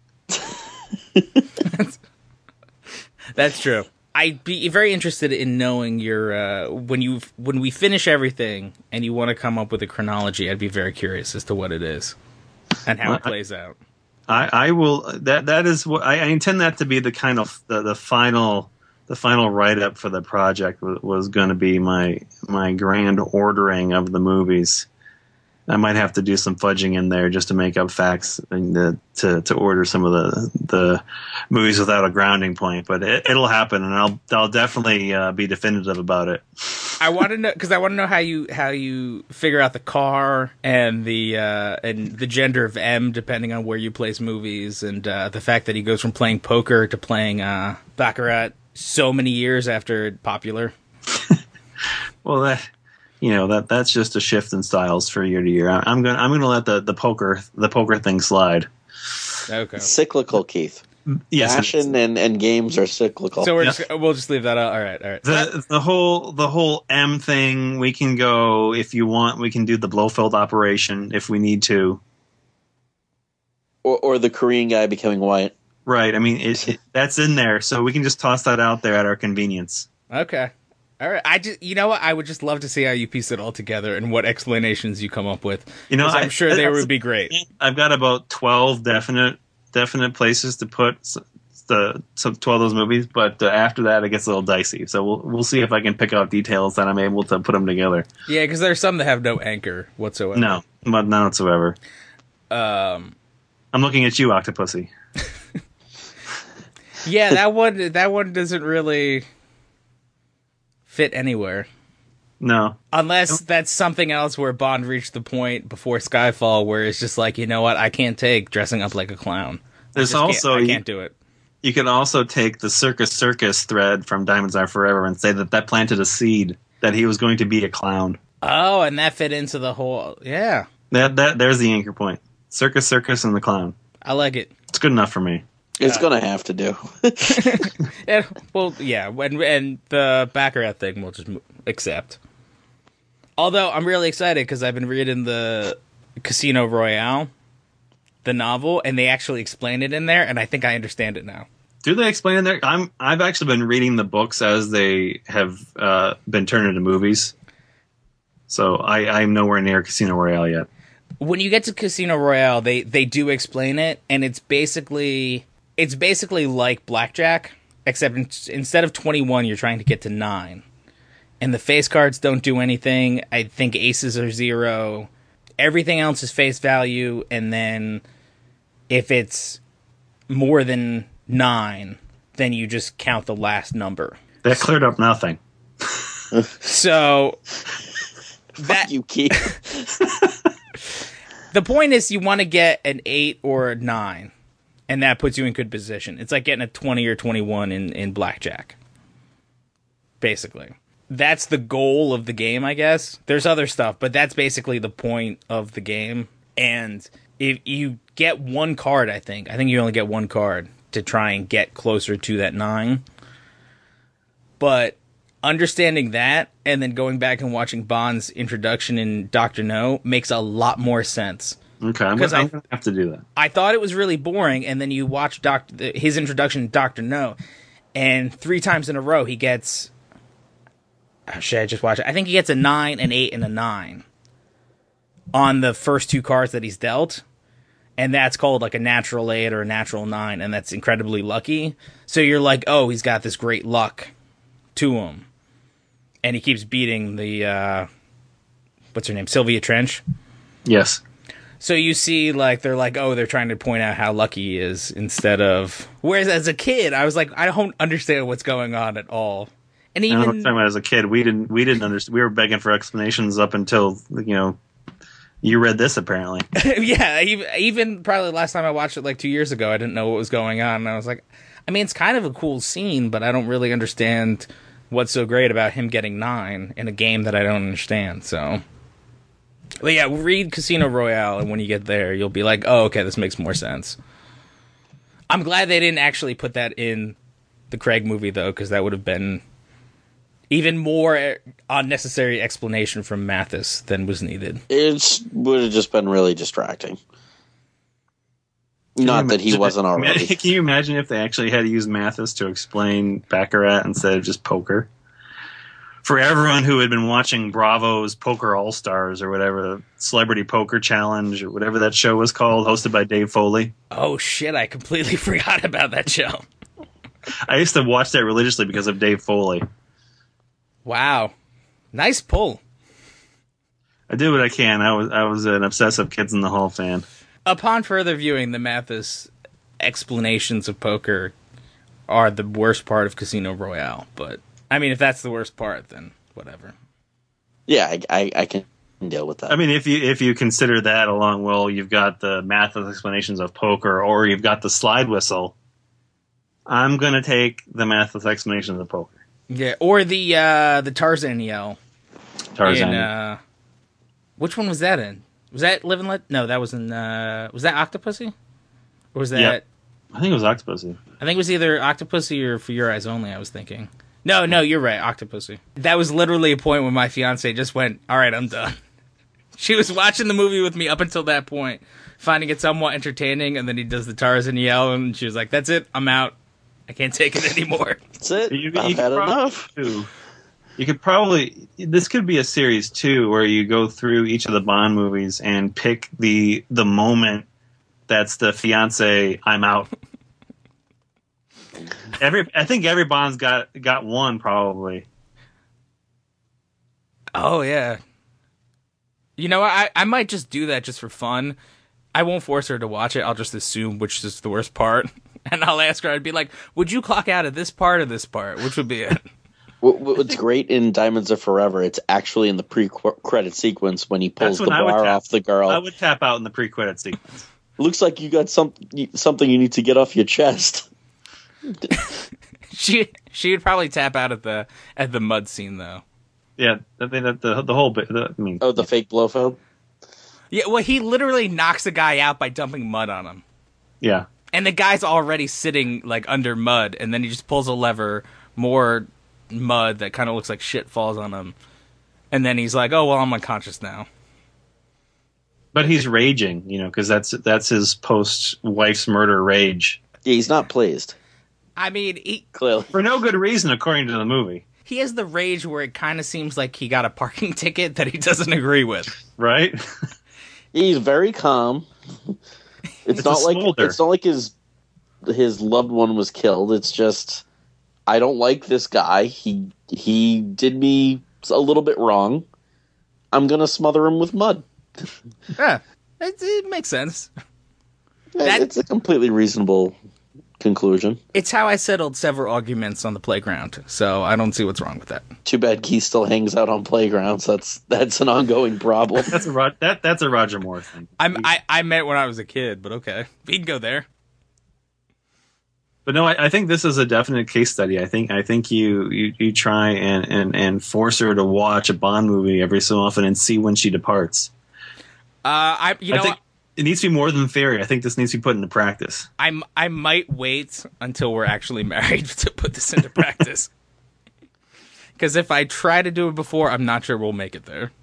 Speaker 5: That's true. I'd be very interested in knowing your uh, when you when we finish everything and you want to come up with a chronology. I'd be very curious as to what it is and how
Speaker 4: Well,
Speaker 5: it plays out.
Speaker 4: I, I will that that is what I, I intend that to be the kind of the, the final the final write up for the project was, was going to be my my grand ordering of the movies. I might have to do some fudging in there just to make up facts and the, to to order some of the the movies without a grounding point, but it, it'll happen, and I'll I'll definitely uh, be definitive about it.
Speaker 5: I want to know because I want to know how you how you figure out the car and the uh, and the gender of M depending on where you place movies, and uh, the fact that he goes from playing poker to playing uh, Baccarat so many years after it popular.
Speaker 4: Well, that you know that that's just a shift in styles for year to year. I, I'm gonna I'm gonna let the, the poker the poker thing slide.
Speaker 5: Okay,
Speaker 2: Cyclical, Keith.
Speaker 4: Yes,
Speaker 2: Fashion and, and games are cyclical.
Speaker 5: so we're
Speaker 4: Yeah.
Speaker 5: just we'll just leave that out. All right, all right.
Speaker 4: the the whole the whole M thing. We can go if you want. We can do the Blofeld operation if we need to.
Speaker 2: Or, or the Korean guy becoming white.
Speaker 4: Right. I mean, it, it, that's in there, so we can just toss that out there at our convenience.
Speaker 5: Okay. All right. I just, you know what? I would just love to see how you piece it all together and what explanations you come up with.
Speaker 4: You know,
Speaker 5: 'Cause I'm
Speaker 4: I-
Speaker 5: sure they
Speaker 4: that's-
Speaker 5: would be great.
Speaker 4: I've got about twelve definite definite places to put s- the some twelve of those movies, but uh, after that it gets a little dicey. So we'll we'll see if I can pick out details that I'm able to put them together.
Speaker 5: Yeah, because there's some that have no anchor whatsoever.
Speaker 4: No, but none whatsoever.
Speaker 5: Um.
Speaker 4: I'm looking at you, Octopussy.
Speaker 5: Yeah, that one. That one doesn't really fit anywhere.
Speaker 4: No.
Speaker 5: Unless that's something else where Bond reached the point before Skyfall where it's just like, you know what, I can't take dressing up like a clown. I
Speaker 4: There's
Speaker 5: just can't-
Speaker 4: also
Speaker 5: I
Speaker 4: you,
Speaker 5: can't do it.
Speaker 4: you can also take the Circus Circus thread from Diamonds Are Forever and say that that planted a seed that he was going to be a clown.
Speaker 5: Oh, and that fit into the whole. Yeah,
Speaker 4: That that there's the anchor point. Circus Circus and the clown.
Speaker 5: I like it.
Speaker 4: It's good enough for me.
Speaker 2: It's going to have to do.
Speaker 5: And, well, yeah, and, and the Baccarat thing we'll just mo- accept. Although I'm really excited because I've been reading the Casino Royale, the novel, and they actually explain it in there, and I think I understand it now.
Speaker 4: Do they explain in there? I'm I've actually been reading the books as they have uh, been turned into movies. So I, I'm nowhere near Casino Royale yet.
Speaker 5: When you get to Casino Royale, they, they do explain it, and it's basically it's basically like blackjack, except in, instead of twenty-one, you're trying to get to nine. And the face cards don't do anything. I think aces are zero. Everything else is face value, and then if it's more than nine, then you just count the last number.
Speaker 4: That cleared up nothing.
Speaker 5: So that
Speaker 2: You keep.
Speaker 5: the point is you want to get an eight or a nine, and that puts you in good position. It's like getting a twenty or twenty-one in, in blackjack. Basically. That's the goal of the game, I guess. There's other stuff, but that's basically the point of the game. And if you get one card, I think. I think you only get one card to try and get closer to that nine. But understanding that and then going back and watching Bond's introduction in Doctor No makes a lot more sense.
Speaker 4: Okay, I'm,
Speaker 5: 'Cause
Speaker 4: gonna,
Speaker 5: I-
Speaker 4: I'm gonna have to do that.
Speaker 5: I thought it was really boring, and then you watch Doctor his introduction to Doctor No, and three times in a row he gets. Oh, shit, I just watch it. I think he gets a nine, an eight, and a nine on the first two cards that he's dealt, and that's called like a natural eight or a natural nine, and that's incredibly lucky. So you're like, oh, he's got this great luck to him, and he keeps beating the uh, what's her name, Sylvia Trench.
Speaker 4: Yes.
Speaker 5: So you see, like, they're like, oh, they're trying to point out how lucky he is instead of... Whereas as a kid, I was like, I don't understand what's going on at all. And
Speaker 4: I
Speaker 5: even...
Speaker 4: remember talking about as a kid, we didn't we didn't understand. We were begging for explanations up until, you know, you read this apparently.
Speaker 5: yeah, even, even probably the last time I watched it, like, two years ago, I didn't know what was going on. And I was like, I mean, it's kind of a cool scene, but I don't really understand what's so great about him getting nine in a game that I don't understand, so... But yeah, read Casino Royale, and when you get there, you'll be like, oh, okay, this makes more sense. I'm glad they didn't actually put that in the Craig movie, though, because that would have been even more unnecessary explanation from Mathis than was needed.
Speaker 2: It would have just been really distracting. Not that he
Speaker 4: Imagine-
Speaker 2: wasn't already.
Speaker 4: Can you imagine if they actually had to use Mathis to explain Baccarat instead of just poker? For everyone who had been watching Bravo's Poker All Stars or whatever, Celebrity Poker Challenge or whatever that show was called, hosted by Dave Foley.
Speaker 5: Oh, shit, I completely forgot about that show.
Speaker 4: I used to watch that religiously because of Dave Foley.
Speaker 5: Wow. Nice pull.
Speaker 4: I do what I can. I was I was an obsessive Kids in the Hall fan.
Speaker 5: Upon further viewing, the Mathis explanations of poker are the worst part of Casino Royale, but... I mean, if that's the worst part, then whatever.
Speaker 2: Yeah, I, I, I can deal with that.
Speaker 4: I mean, if you if you consider that along, well, you've got the Mathis explanations of poker, or you've got the slide whistle. I'm gonna take the Mathis explanations of poker.
Speaker 5: Yeah, or the uh, the Tarzan yell.
Speaker 4: Tarzan.
Speaker 5: In, uh, which one was that in? Was that Live and Let? No, that was in. Uh, was that Octopussy? Or was that?
Speaker 4: Yep. I think it was Octopussy.
Speaker 5: I think it was either Octopussy or For Your Eyes Only. I was thinking. No, no, you're right, Octopussy. That was literally a point when my fiance just went, "All right, I'm done." She was watching the movie with me up until that point, finding it somewhat entertaining, and then he does the Tarzan yell, and she was like, that's it, I'm out. I can't take it anymore.
Speaker 2: That's it.
Speaker 4: You,
Speaker 2: I've
Speaker 4: you
Speaker 2: had
Speaker 4: could probably
Speaker 2: enough.
Speaker 4: do- You could probably this could be a series too, where you go through each of the Bond movies and pick the the moment that's the fiance I'm out. Every I think every Bond's got got one probably.
Speaker 5: Oh, yeah. You know, I I might just do that just for fun. I won't force her to watch it. I'll just assume which is the worst part. And I'll ask her, I'd be like, would you clock out of this part or this part? Which would be it?
Speaker 2: What- What's great in Diamonds Are Forever, it's actually in the pre-credit sequence when he pulls
Speaker 4: That's
Speaker 2: the
Speaker 4: when I would
Speaker 2: bar
Speaker 4: tap.
Speaker 2: off the girl.
Speaker 4: I would tap out in the pre-credit sequence.
Speaker 2: Looks like you got some something you need to get off your chest.
Speaker 5: She she would probably tap out at the at the mud scene, though.
Speaker 4: Yeah, I think that the the whole bit. The, I mean,
Speaker 2: Oh, the fake Blofeld?
Speaker 5: Yeah, well, he literally knocks a guy out by dumping mud on him.
Speaker 4: yeah.
Speaker 5: And the guy's already sitting, like, under mud, and then he just pulls a lever, more mud that kind of looks like shit falls on him. And then he's like, oh, well, I'm unconscious now.
Speaker 4: But he's raging, you know, because that's that's his post-wife's murder rage.
Speaker 2: Yeah, he's not pleased,
Speaker 5: I mean, he,
Speaker 2: clearly.
Speaker 4: For no good reason, according to the movie.
Speaker 5: he has the rage where it kind of seems like he got a parking ticket that he doesn't agree with.
Speaker 4: Right?
Speaker 2: He's very calm. It's,
Speaker 4: It's
Speaker 2: not
Speaker 4: a
Speaker 2: like
Speaker 4: smolder.
Speaker 2: it's not like his his loved one was killed. It's just I don't like this guy. He he did me a little bit wrong. I'm gonna smother him with mud.
Speaker 5: Yeah, it, it makes sense. That-
Speaker 2: It's a completely reasonable conclusion.
Speaker 5: It's how I settled several arguments on the playground, so I don't see what's wrong with that.
Speaker 2: Too bad Keith still hangs out on playgrounds. That's that's an ongoing problem.
Speaker 4: That's a Rod- that that's a Roger Moore thing.
Speaker 5: I'm, I I meant when I was a kid, but okay, we can go there.
Speaker 4: But no, I, I think this is a definite case study. I think I think you you, you try and, and, and force her to watch a Bond movie every so often and see when she departs.
Speaker 5: Uh, I you
Speaker 4: I
Speaker 5: know
Speaker 4: think it needs to be more than theory. I think this needs to be put into practice.
Speaker 5: I'm I might wait until we're actually married to put this into practice. Because if I try to do it before, I'm not sure we'll make it there.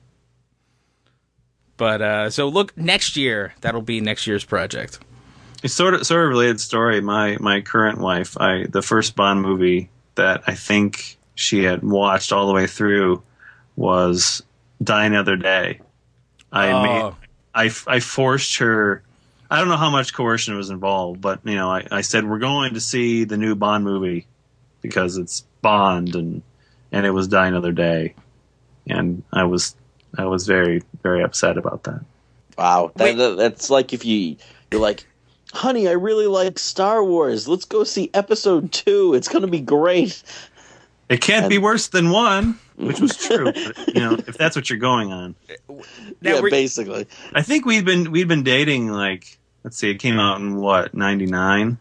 Speaker 5: But uh, so look, next year that'll be next year's project.
Speaker 4: It's sort of sort of a related story. My my current wife, I the first Bond movie that I think she had watched all the way through was Die Another Day. I
Speaker 5: Oh.
Speaker 4: made I, I forced her. I don't know how much coercion was involved, but you know, I, I said we're going to see the new Bond movie because it's Bond, and and it was Die Another Day, and I was I was very very upset about that.
Speaker 2: Wow, that,
Speaker 5: Wait.
Speaker 2: that- that's like if you you're like, honey, I really like Star Wars. Let's go see Episode Two. It's gonna be great.
Speaker 4: It can't be worse than one, which was true. But, you know, if that's what you're going on,
Speaker 5: Now,
Speaker 2: yeah,
Speaker 5: we're-
Speaker 2: basically.
Speaker 4: I think we've been we've been dating like let's see, it came out in what ninety-nine,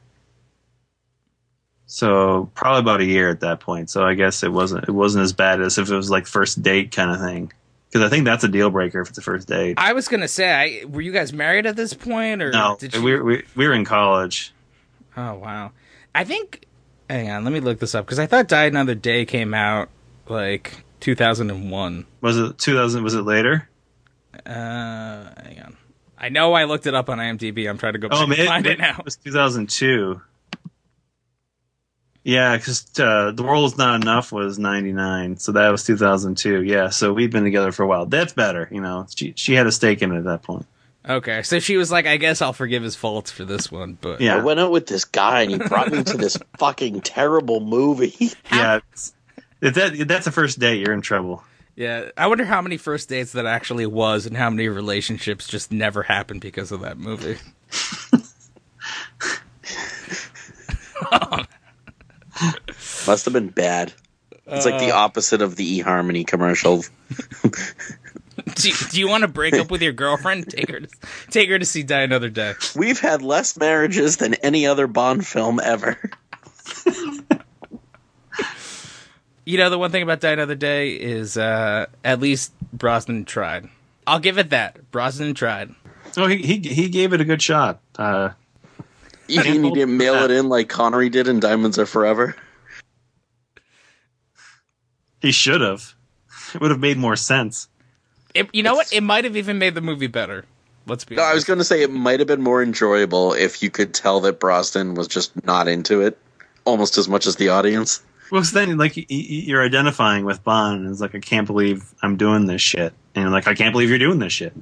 Speaker 4: so probably about a year at that point. So I guess it wasn't it wasn't as bad as if it was like first date kind of thing. Because I think that's a deal breaker if it's a first date.
Speaker 5: I was gonna say, I, were you guys married at this point, or
Speaker 4: No,
Speaker 5: did you?
Speaker 4: we, we we were in college.
Speaker 5: Oh wow, I think. Hang on, let me look this up because I thought Die Another Day came out like two thousand one.
Speaker 4: Was it two thousand? Was it later?
Speaker 5: Uh, hang on. I know I looked it up on IMDb. I'm trying to go back
Speaker 4: Oh,
Speaker 5: and
Speaker 4: man,
Speaker 5: find
Speaker 4: it,
Speaker 5: it now.
Speaker 4: it was two thousand two. Yeah, because uh, The World Is Not Enough was ninety-nine, so that was two thousand two. Yeah, so we've been together for a while. That's better, you know. She she had a stake in it at that point.
Speaker 5: Okay, so she was like, I guess I'll forgive his faults for this one, but
Speaker 4: Yeah,
Speaker 2: I went out with this guy and he brought me to this fucking terrible movie.
Speaker 4: yeah. it's- If that if that's a first date, you're in trouble.
Speaker 5: yeah. I wonder how many first dates that actually was, and how many relationships just never happened because of that movie.
Speaker 2: Must have been bad. It's like the opposite of the eHarmony commercial.
Speaker 5: Do you, do you want to break up with your girlfriend? Take her, to, take her to see Die Another Day.
Speaker 2: We've had less marriages than any other Bond film ever.
Speaker 5: You know, the one thing about Die Another Day is uh, at least Brosnan tried. I'll give it that. Brosnan tried.
Speaker 4: Oh, he he he gave it a good shot. Uh,
Speaker 2: You mean you didn't mail it in like Connery did in Diamonds Are Forever?
Speaker 4: he should have. It would have made more sense.
Speaker 5: It, you know what? It might have even made the movie better. Let's be
Speaker 2: No,
Speaker 5: honest.
Speaker 2: I was going to say it might have been more enjoyable if you could tell that Brosnan was just not into it, almost as much as the audience.
Speaker 4: Well, so then, like, y- y- you're identifying with Bond, and it's like, I can't believe I'm doing this shit. And you're like, I can't believe you're doing this shit.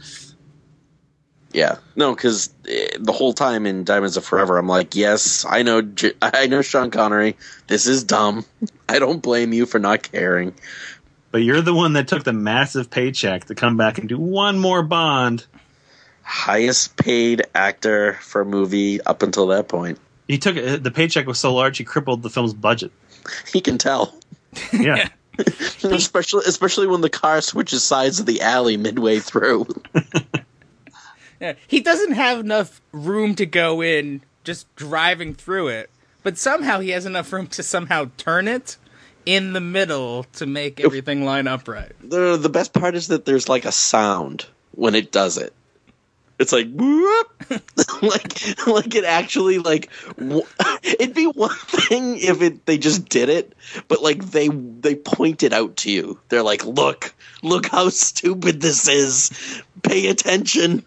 Speaker 2: Yeah, no, because the whole time in Diamonds Are Forever, I'm like, yes, I know, J- I know, Sean Connery. This is dumb. I don't blame you for not caring.
Speaker 4: But you're the one that took the massive paycheck to come back and do one more Bond.
Speaker 2: Highest paid actor for a movie up until that point.
Speaker 4: He took it, the paycheck was so large he crippled the film's budget.
Speaker 2: He can tell.
Speaker 4: Yeah.
Speaker 2: especially especially when the car switches sides of the alley midway through.
Speaker 5: Yeah, he doesn't have enough room to go in just driving through it, but somehow he has enough room to somehow turn it in the middle to make everything line up right.
Speaker 2: The the best part is that there's like a sound when it does it. It's like whoop, like like it actually like w- it'd be one thing if it they just did it, but like they they point it out to you. They're like, look, look how stupid this is. Pay attention.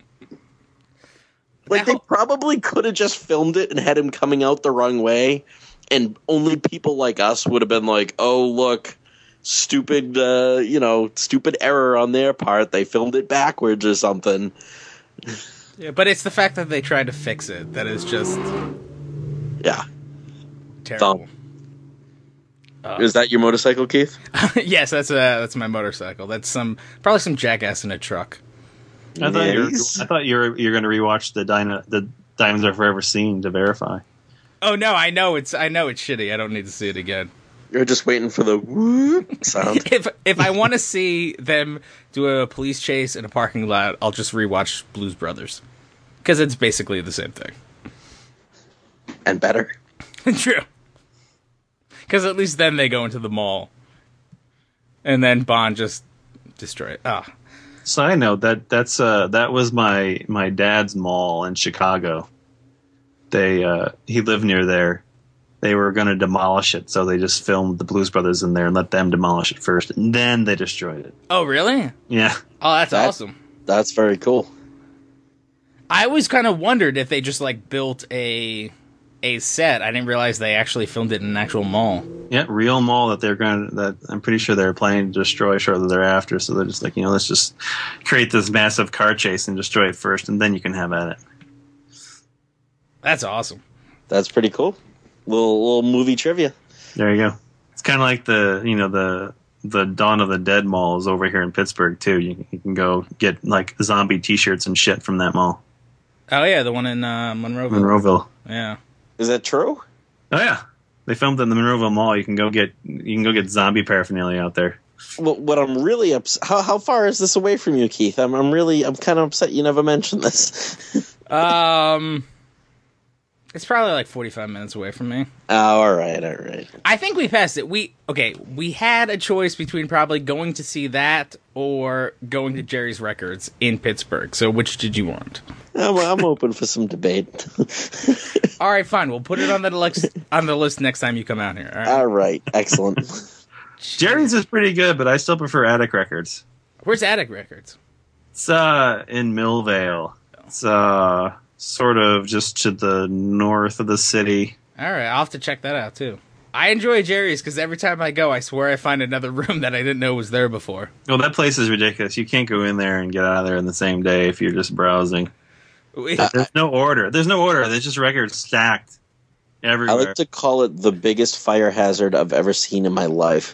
Speaker 2: Like they probably could have just filmed it and had him coming out the wrong way, and only people like us would have been like, oh look, stupid, uh, you know, stupid error on their part. They filmed it backwards or something.
Speaker 5: Yeah, but it's the fact that they tried to fix it that is just
Speaker 2: Yeah.
Speaker 5: terrible.
Speaker 2: Uh, is that your motorcycle, Keith?
Speaker 5: Yes, that's uh that's my motorcycle. That's some probably some jackass in a truck.
Speaker 4: I thought you were,
Speaker 2: Nice.
Speaker 4: I thought you were you're going to rewatch the Dyna, the Diamonds Are Forever scene to verify.
Speaker 5: Oh no, I know it's I know it's shitty. I don't need to see it again.
Speaker 2: You're just waiting for the whoop sound.
Speaker 5: If if I want to see them do a police chase in a parking lot, I'll just rewatch Blues Brothers because it's basically the same thing.
Speaker 2: And better.
Speaker 5: True. Because at least then they go into the mall, and then Bond just destroy it. Ah,
Speaker 4: Side note, that that's uh that was my my dad's mall in Chicago. They uh he lived near there. They were going to demolish it, so they just filmed the Blues Brothers in there and let them demolish it first, and then they destroyed it.
Speaker 5: oh really?
Speaker 4: Yeah.
Speaker 5: Oh, that's
Speaker 2: That-
Speaker 5: awesome.
Speaker 2: That's very cool.
Speaker 5: I always kind of wondered if they just like built a a set. I didn't realize they actually filmed it in an actual mall.
Speaker 4: Yeah, real mall that they're going to, that I'm pretty sure they're planning to destroy shortly thereafter, so they're just like, you know, let's just create this massive car chase and destroy it first, and then you can have at it.
Speaker 5: That's awesome.
Speaker 2: That's pretty cool. Little little movie trivia.
Speaker 4: There you go. It's kind of like the, you know, the the Dawn of the Dead mall is over here in Pittsburgh too. You, you can go get like zombie T-shirts and shit from that mall,
Speaker 5: Oh yeah, the one in uh, Monroeville.
Speaker 4: Monroeville.
Speaker 5: Yeah.
Speaker 2: Is that true?
Speaker 4: Oh yeah, they filmed it in the Monroeville Mall. You can go get you can go get zombie paraphernalia out there.
Speaker 2: Well, what I'm really upset. How how far is this away from you, Keith? I'm I'm really I'm kind of upset you never mentioned this.
Speaker 5: Um, it's probably like forty-five minutes away from me.
Speaker 2: Oh, all right, all right.
Speaker 5: I think we passed it. We okay. We had a choice between probably going to see that or going to Jerry's Records in Pittsburgh. So which did you want?
Speaker 2: I'm, I'm open for some debate.
Speaker 5: All right, fine. We'll put it on the list on the list next time you come out here. All right.
Speaker 2: All right, excellent.
Speaker 4: Jerry's is pretty good, but I still prefer Attic Records.
Speaker 5: Where's Attic Records?
Speaker 4: It's uh in Millvale. It's uh sort of just to the north of the city.
Speaker 5: All right, I'll have to check that out too. I enjoy Jerry's because every time I go, I swear I find another room that I didn't know was there before.
Speaker 4: Well, that place is ridiculous. You can't go in there and get out of there in the same day if you're just browsing.
Speaker 5: We-
Speaker 4: There's no order. There's no order. There's just records stacked
Speaker 2: I
Speaker 4: everywhere.
Speaker 2: like to call it the biggest fire hazard I've ever seen in my life.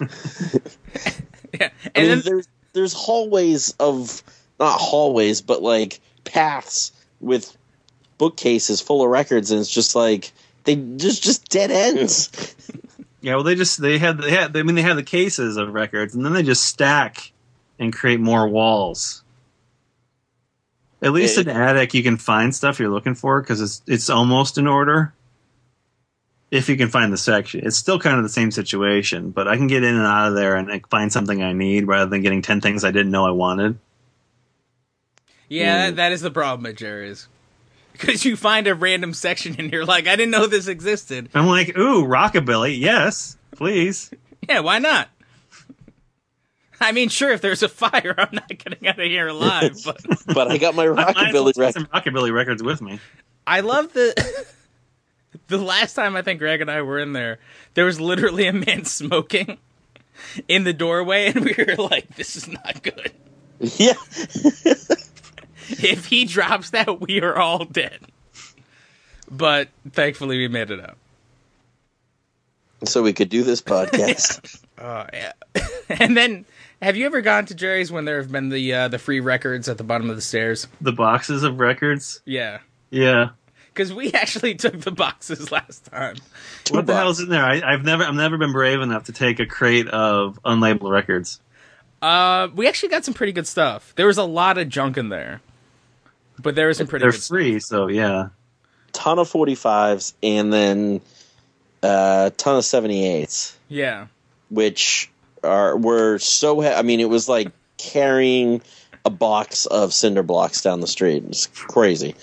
Speaker 5: yeah.
Speaker 2: I
Speaker 5: And
Speaker 2: mean,
Speaker 5: then
Speaker 2: there's there's hallways of not hallways, but like paths with bookcases full of records, and it's just like they just just dead ends.
Speaker 4: Yeah, well, they just they had they had I mean they have the cases of records, and then they just stack and create more walls. At least in Attic, you can find stuff you're looking for because it's it's almost in order. If you can find the section, it's still kind of the same situation, but I can get in and out of there and like, find something I need rather than getting ten things I didn't know I wanted.
Speaker 5: yeah, that, that is the problem at Jerry's. Because you find a random section and you're like, I didn't know this existed.
Speaker 4: I'm like, ooh, rockabilly, yes, please.
Speaker 5: Yeah, why not? I mean, sure, if there's a fire, I'm not getting out of here alive. But
Speaker 2: But I got my
Speaker 4: I might as well
Speaker 2: rockabilly
Speaker 4: take
Speaker 2: record.
Speaker 4: some rockabilly records with me.
Speaker 5: I love the the last time I think Greg and I were in there, there was literally a man smoking in the doorway, and we were like, "This is not good.
Speaker 2: Yeah.
Speaker 5: If he drops that, we are all dead." But thankfully, we made it out.
Speaker 2: So we could do this podcast.
Speaker 5: Uh, yeah. And then, have you ever gone to Jerry's when there have been the uh, the free records at the bottom of the stairs?
Speaker 4: The boxes of records.
Speaker 5: Yeah.
Speaker 4: Yeah.
Speaker 5: Because we actually took the boxes last time.
Speaker 4: What the hell's in there? I, I've never, I've never been brave enough to take a crate of unlabeled records.
Speaker 5: Uh, we actually got some pretty good stuff. There was a lot of junk in there, but there was some pretty
Speaker 4: They're
Speaker 5: good
Speaker 4: free, so yeah.
Speaker 2: Ton of forty-fives and then a uh, ton of seventy-eights,
Speaker 5: stuff. Yeah.
Speaker 2: which are were so. He- I mean, it was like carrying a box of cinder blocks down the street. It's crazy.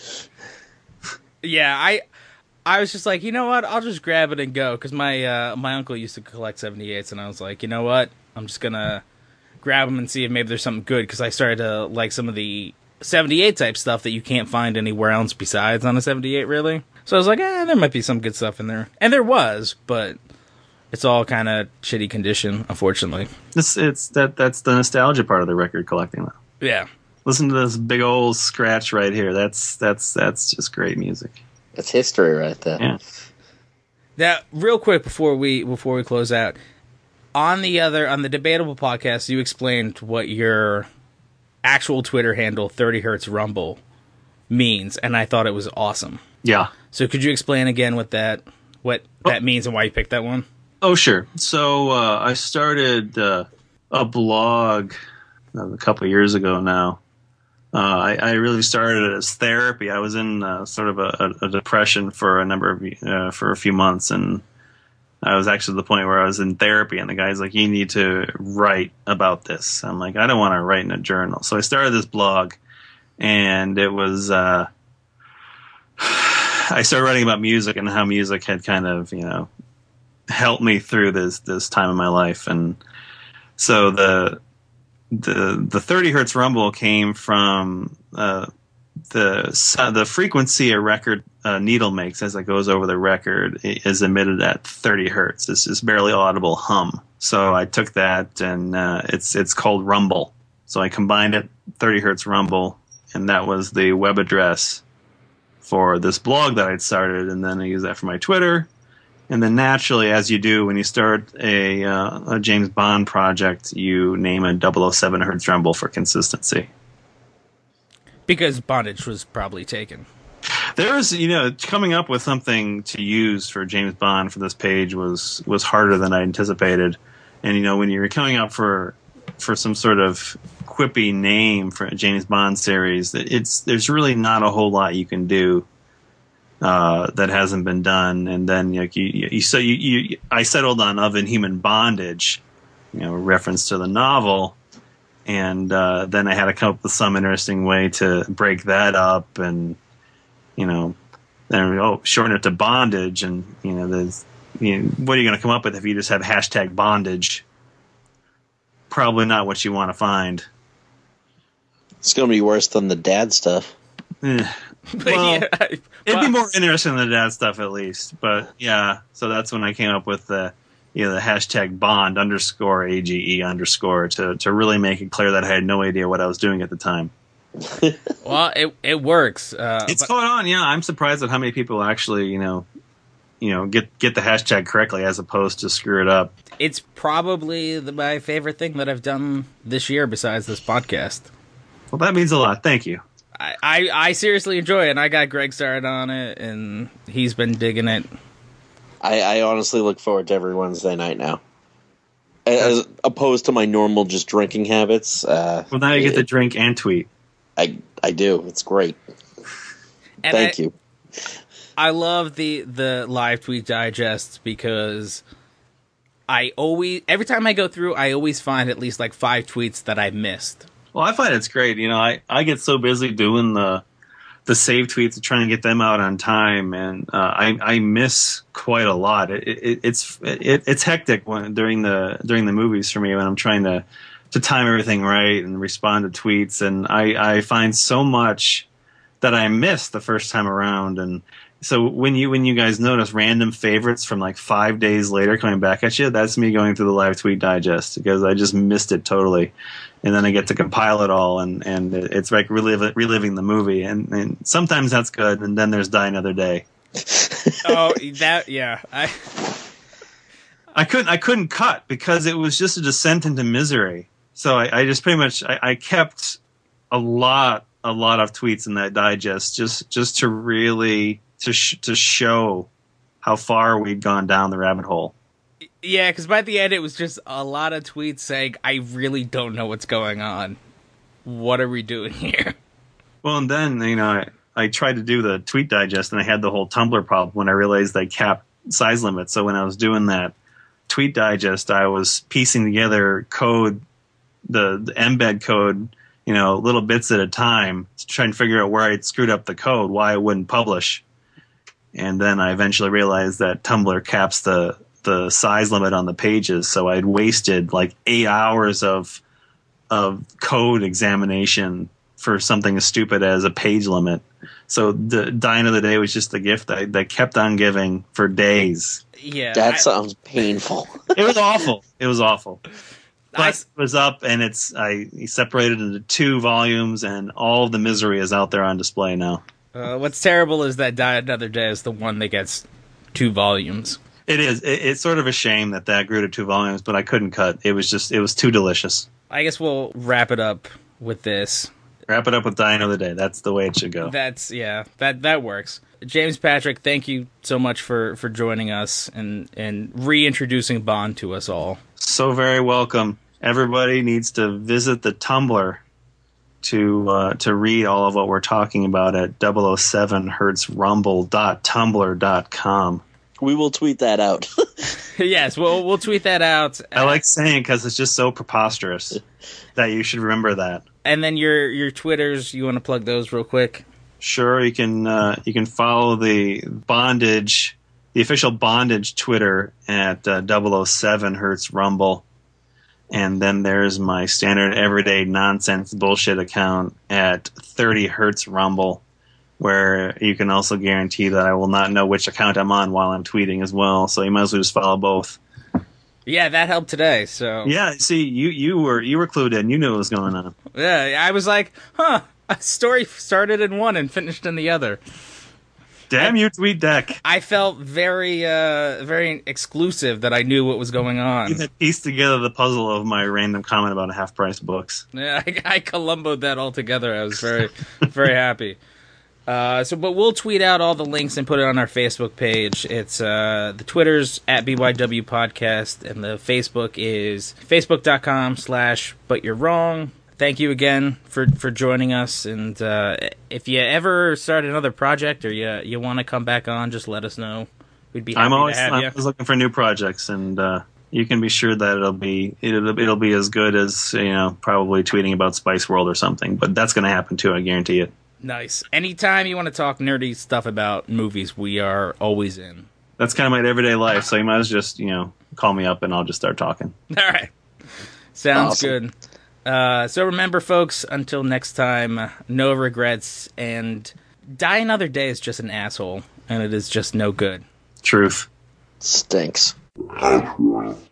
Speaker 5: Yeah, I I was just like, you know what? I'll just grab it and go, because my uh, my uncle used to collect seventy-eights, and I was like, you know what? I'm just gonna grab them and see if maybe there's something good, because I started to like some of the seventy-eight type stuff that you can't find anywhere else besides on a seventy-eight, really. So I was like, eh, there might be some good stuff in there, and there was, but it's all kind of shitty condition, unfortunately.
Speaker 4: This, it's that, that's the nostalgia part of the record collecting, though.
Speaker 5: Yeah.
Speaker 4: Listen to this big old scratch right here. That's that's that's just great music.
Speaker 2: That's history right there.
Speaker 4: Yeah.
Speaker 5: Now, real quick before we before we close out, on the other on the Debatable podcast, you explained what your actual Twitter handle, thirty Hertz Rumble, means, and I thought it was awesome.
Speaker 4: Yeah.
Speaker 5: So, could you explain again what that what
Speaker 4: Oh.
Speaker 5: that means and why you picked that one?
Speaker 4: Oh, sure. So uh, I started uh, a blog uh, a couple of years ago now. Uh, I, I really started it as therapy. I was in uh, sort of a, a depression for a number of uh, for a few months, and I was actually at the point where I was in therapy. And the guy's like, "You need to write about this." I'm like, "I don't want to write in a journal." So I started this blog, and it was uh, I started writing about music and how music had kind of, you know, helped me through this this time in my life. And so the the the thirty hertz rumble came from uh, the the frequency a record uh, needle makes as it goes over the record is emitted at thirty hertz. This is barely audible hum. So I took that, and uh, it's it's called rumble. So I combined it, thirty hertz rumble, and that was the web address for this blog that I'd started, and then I used that for my Twitter. And then naturally, as you do when you start a, uh, a James Bond project, you name a double oh seven hertz rumble for consistency.
Speaker 5: Because Bondage was probably taken.
Speaker 4: There was, you know, coming up with something to use for James Bond for this page was was harder than I anticipated. And, you know, when you're coming up for for some sort of quippy name for a James Bond series, it's there's really not a whole lot you can do Uh, that hasn't been done. And then like you, you, you so you, you, I settled on Of Inhuman Bondage, you know, a reference to the novel, and uh, then I had to come up with some interesting way to break that up, and you know, then oh, shorten it to Bondage, and you know, there's, you know, what are you going to come up with if you just have hashtag Bondage? Probably not what you want to find.
Speaker 2: It's going to be worse than the dad stuff.
Speaker 4: Eh.
Speaker 5: But
Speaker 4: Well,
Speaker 5: yeah, I-
Speaker 4: It'd be
Speaker 5: well,
Speaker 4: more interesting than that stuff, at least. But yeah, so that's when I came up with the, you know, the hashtag Bond underscore A G E underscore to to really make it clear that I had no idea what I was doing at the time.
Speaker 5: well, it it works. Uh,
Speaker 4: It's
Speaker 5: but-
Speaker 4: going on, yeah. I'm surprised at how many people actually, you know, you know, get get the hashtag correctly as opposed to screw it up.
Speaker 5: it's probably the, my favorite thing that I've done this year besides this podcast.
Speaker 4: Well, that means a lot. Thank you.
Speaker 5: I, I, I seriously enjoy it, and I got Greg started on it, and he's been digging it.
Speaker 2: I, I honestly look forward to every Wednesday night now. As opposed to my normal just drinking habits. Uh,
Speaker 4: Well, now you get
Speaker 2: it-
Speaker 4: to drink and tweet.
Speaker 2: I, I do. It's great.
Speaker 5: And
Speaker 2: Thank
Speaker 5: I,
Speaker 2: you.
Speaker 5: I love the, the live tweet digests because I always, every time I go through, I always find at least like five tweets that I missed.
Speaker 4: Well, I find it's great. You know, I, I get so busy doing the the save tweets and trying to get them out on time, and uh, I I miss quite a lot. It, it, it's it, it's hectic when during the during the movies for me when I'm trying to to time everything right and respond to tweets. And I, I find so much that I missed the first time around. And so when you when you guys notice random favorites from like five days later coming back at you, that's me going through the live tweet digest because I just missed it totally. And then I get to compile it all, and, and it's like relive, reliving the movie. And, and sometimes that's good, and then there's Die Another Day.
Speaker 5: Oh, that yeah. I
Speaker 4: I couldn't I couldn't cut because it was just a descent into misery. So I, I just pretty much I, I kept a lot a lot of tweets in that digest just just to really to sh- to show how far we'd gone down the rabbit hole.
Speaker 5: Yeah, because by the end it was just a lot of tweets saying, I really don't know what's going on. What are we doing here?
Speaker 4: Well, and then, you know, I, I tried to do the tweet digest, and I had the whole Tumblr problem when I realized they capped size limits. So when I was doing that tweet digest, I was piecing together code, the, the embed code, you know, little bits at a time to try and figure out where I'd screwed up the code, why it wouldn't publish. And then I eventually realized that Tumblr caps the the size limit on the pages, so I'd wasted like eight hours of of code examination for something as stupid as a page limit. So the Die Another Day was just the gift that, that kept on giving for days.
Speaker 5: Yeah,
Speaker 2: That
Speaker 5: I-
Speaker 2: sounds painful.
Speaker 4: It was awful. It was awful. But
Speaker 5: I-
Speaker 4: it was up, and it's I separated into two volumes, and all of the misery is out there on display now.
Speaker 5: Uh, what's terrible is that Die Another Day is the one that gets two volumes.
Speaker 4: It is. It, it's sort of a shame that that grew to two volumes, but I couldn't cut. It was just. It was too delicious.
Speaker 5: I guess we'll wrap it up with this.
Speaker 4: Wrap it up with Die Another Day. That's the way it should go.
Speaker 5: That's yeah, that that works. James Patrick, thank you so much for, for joining us and, and reintroducing Bond to us all.
Speaker 4: So very welcome. Everybody needs to visit the Tumblr to uh, to read all of what we're talking about at double oh seven hertz rumble dot tumblr dot com.
Speaker 2: We will tweet that out.
Speaker 5: Yes, we'll we'll tweet that out.
Speaker 4: I like saying because it's just so preposterous that you should remember that.
Speaker 5: And then your your Twitters, you want to plug those real quick?
Speaker 4: Sure, you can uh, you can follow the bondage, the official bondage Twitter at uh, double oh seven hertz rumble, and then there's my standard everyday nonsense bullshit account at thirty hertz rumble, where you can also guarantee that I will not know which account I'm on while I'm tweeting as well. So you might as well just follow both.
Speaker 5: Yeah, that helped today. So
Speaker 4: Yeah, see, you you were you were clued in. You knew what was going on.
Speaker 5: yeah, I was like, huh, a story started in one and finished in the other.
Speaker 4: Damn you, TweetDeck.
Speaker 5: I felt very, uh, very exclusive that I knew what was going on.
Speaker 4: You had pieced together the puzzle of my random comment about half-price books.
Speaker 5: Yeah, I, I Columboed that all together. I was very, very happy. Uh, so, but we'll tweet out all the links and put it on our Facebook page. It's uh, the Twitter's at B Y W Podcast, and the Facebook is facebook.com slash But You're Wrong. Thank you again for, for joining us. And uh, if you ever start another project or you you want to come back on, just let us know. We'd be happy
Speaker 4: I'm always
Speaker 5: to have
Speaker 4: I'm
Speaker 5: you.
Speaker 4: always looking for new projects, and uh, you can be sure that it'll be it'll, it'll be as good as, you know, probably tweeting about Spice World or something. But that's going to happen too, I guarantee it.
Speaker 5: Nice. Anytime you want to talk nerdy stuff about movies, we are always in.
Speaker 4: That's kind of my everyday life, so you might as well just, you know, call me up and I'll just start talking.
Speaker 5: All right. Sounds
Speaker 2: Awesome.
Speaker 5: good. Uh, so remember, folks, until next time, uh, no regrets, and Die Another Day is just an asshole, and it is just no good.
Speaker 4: Truth.
Speaker 2: Stinks.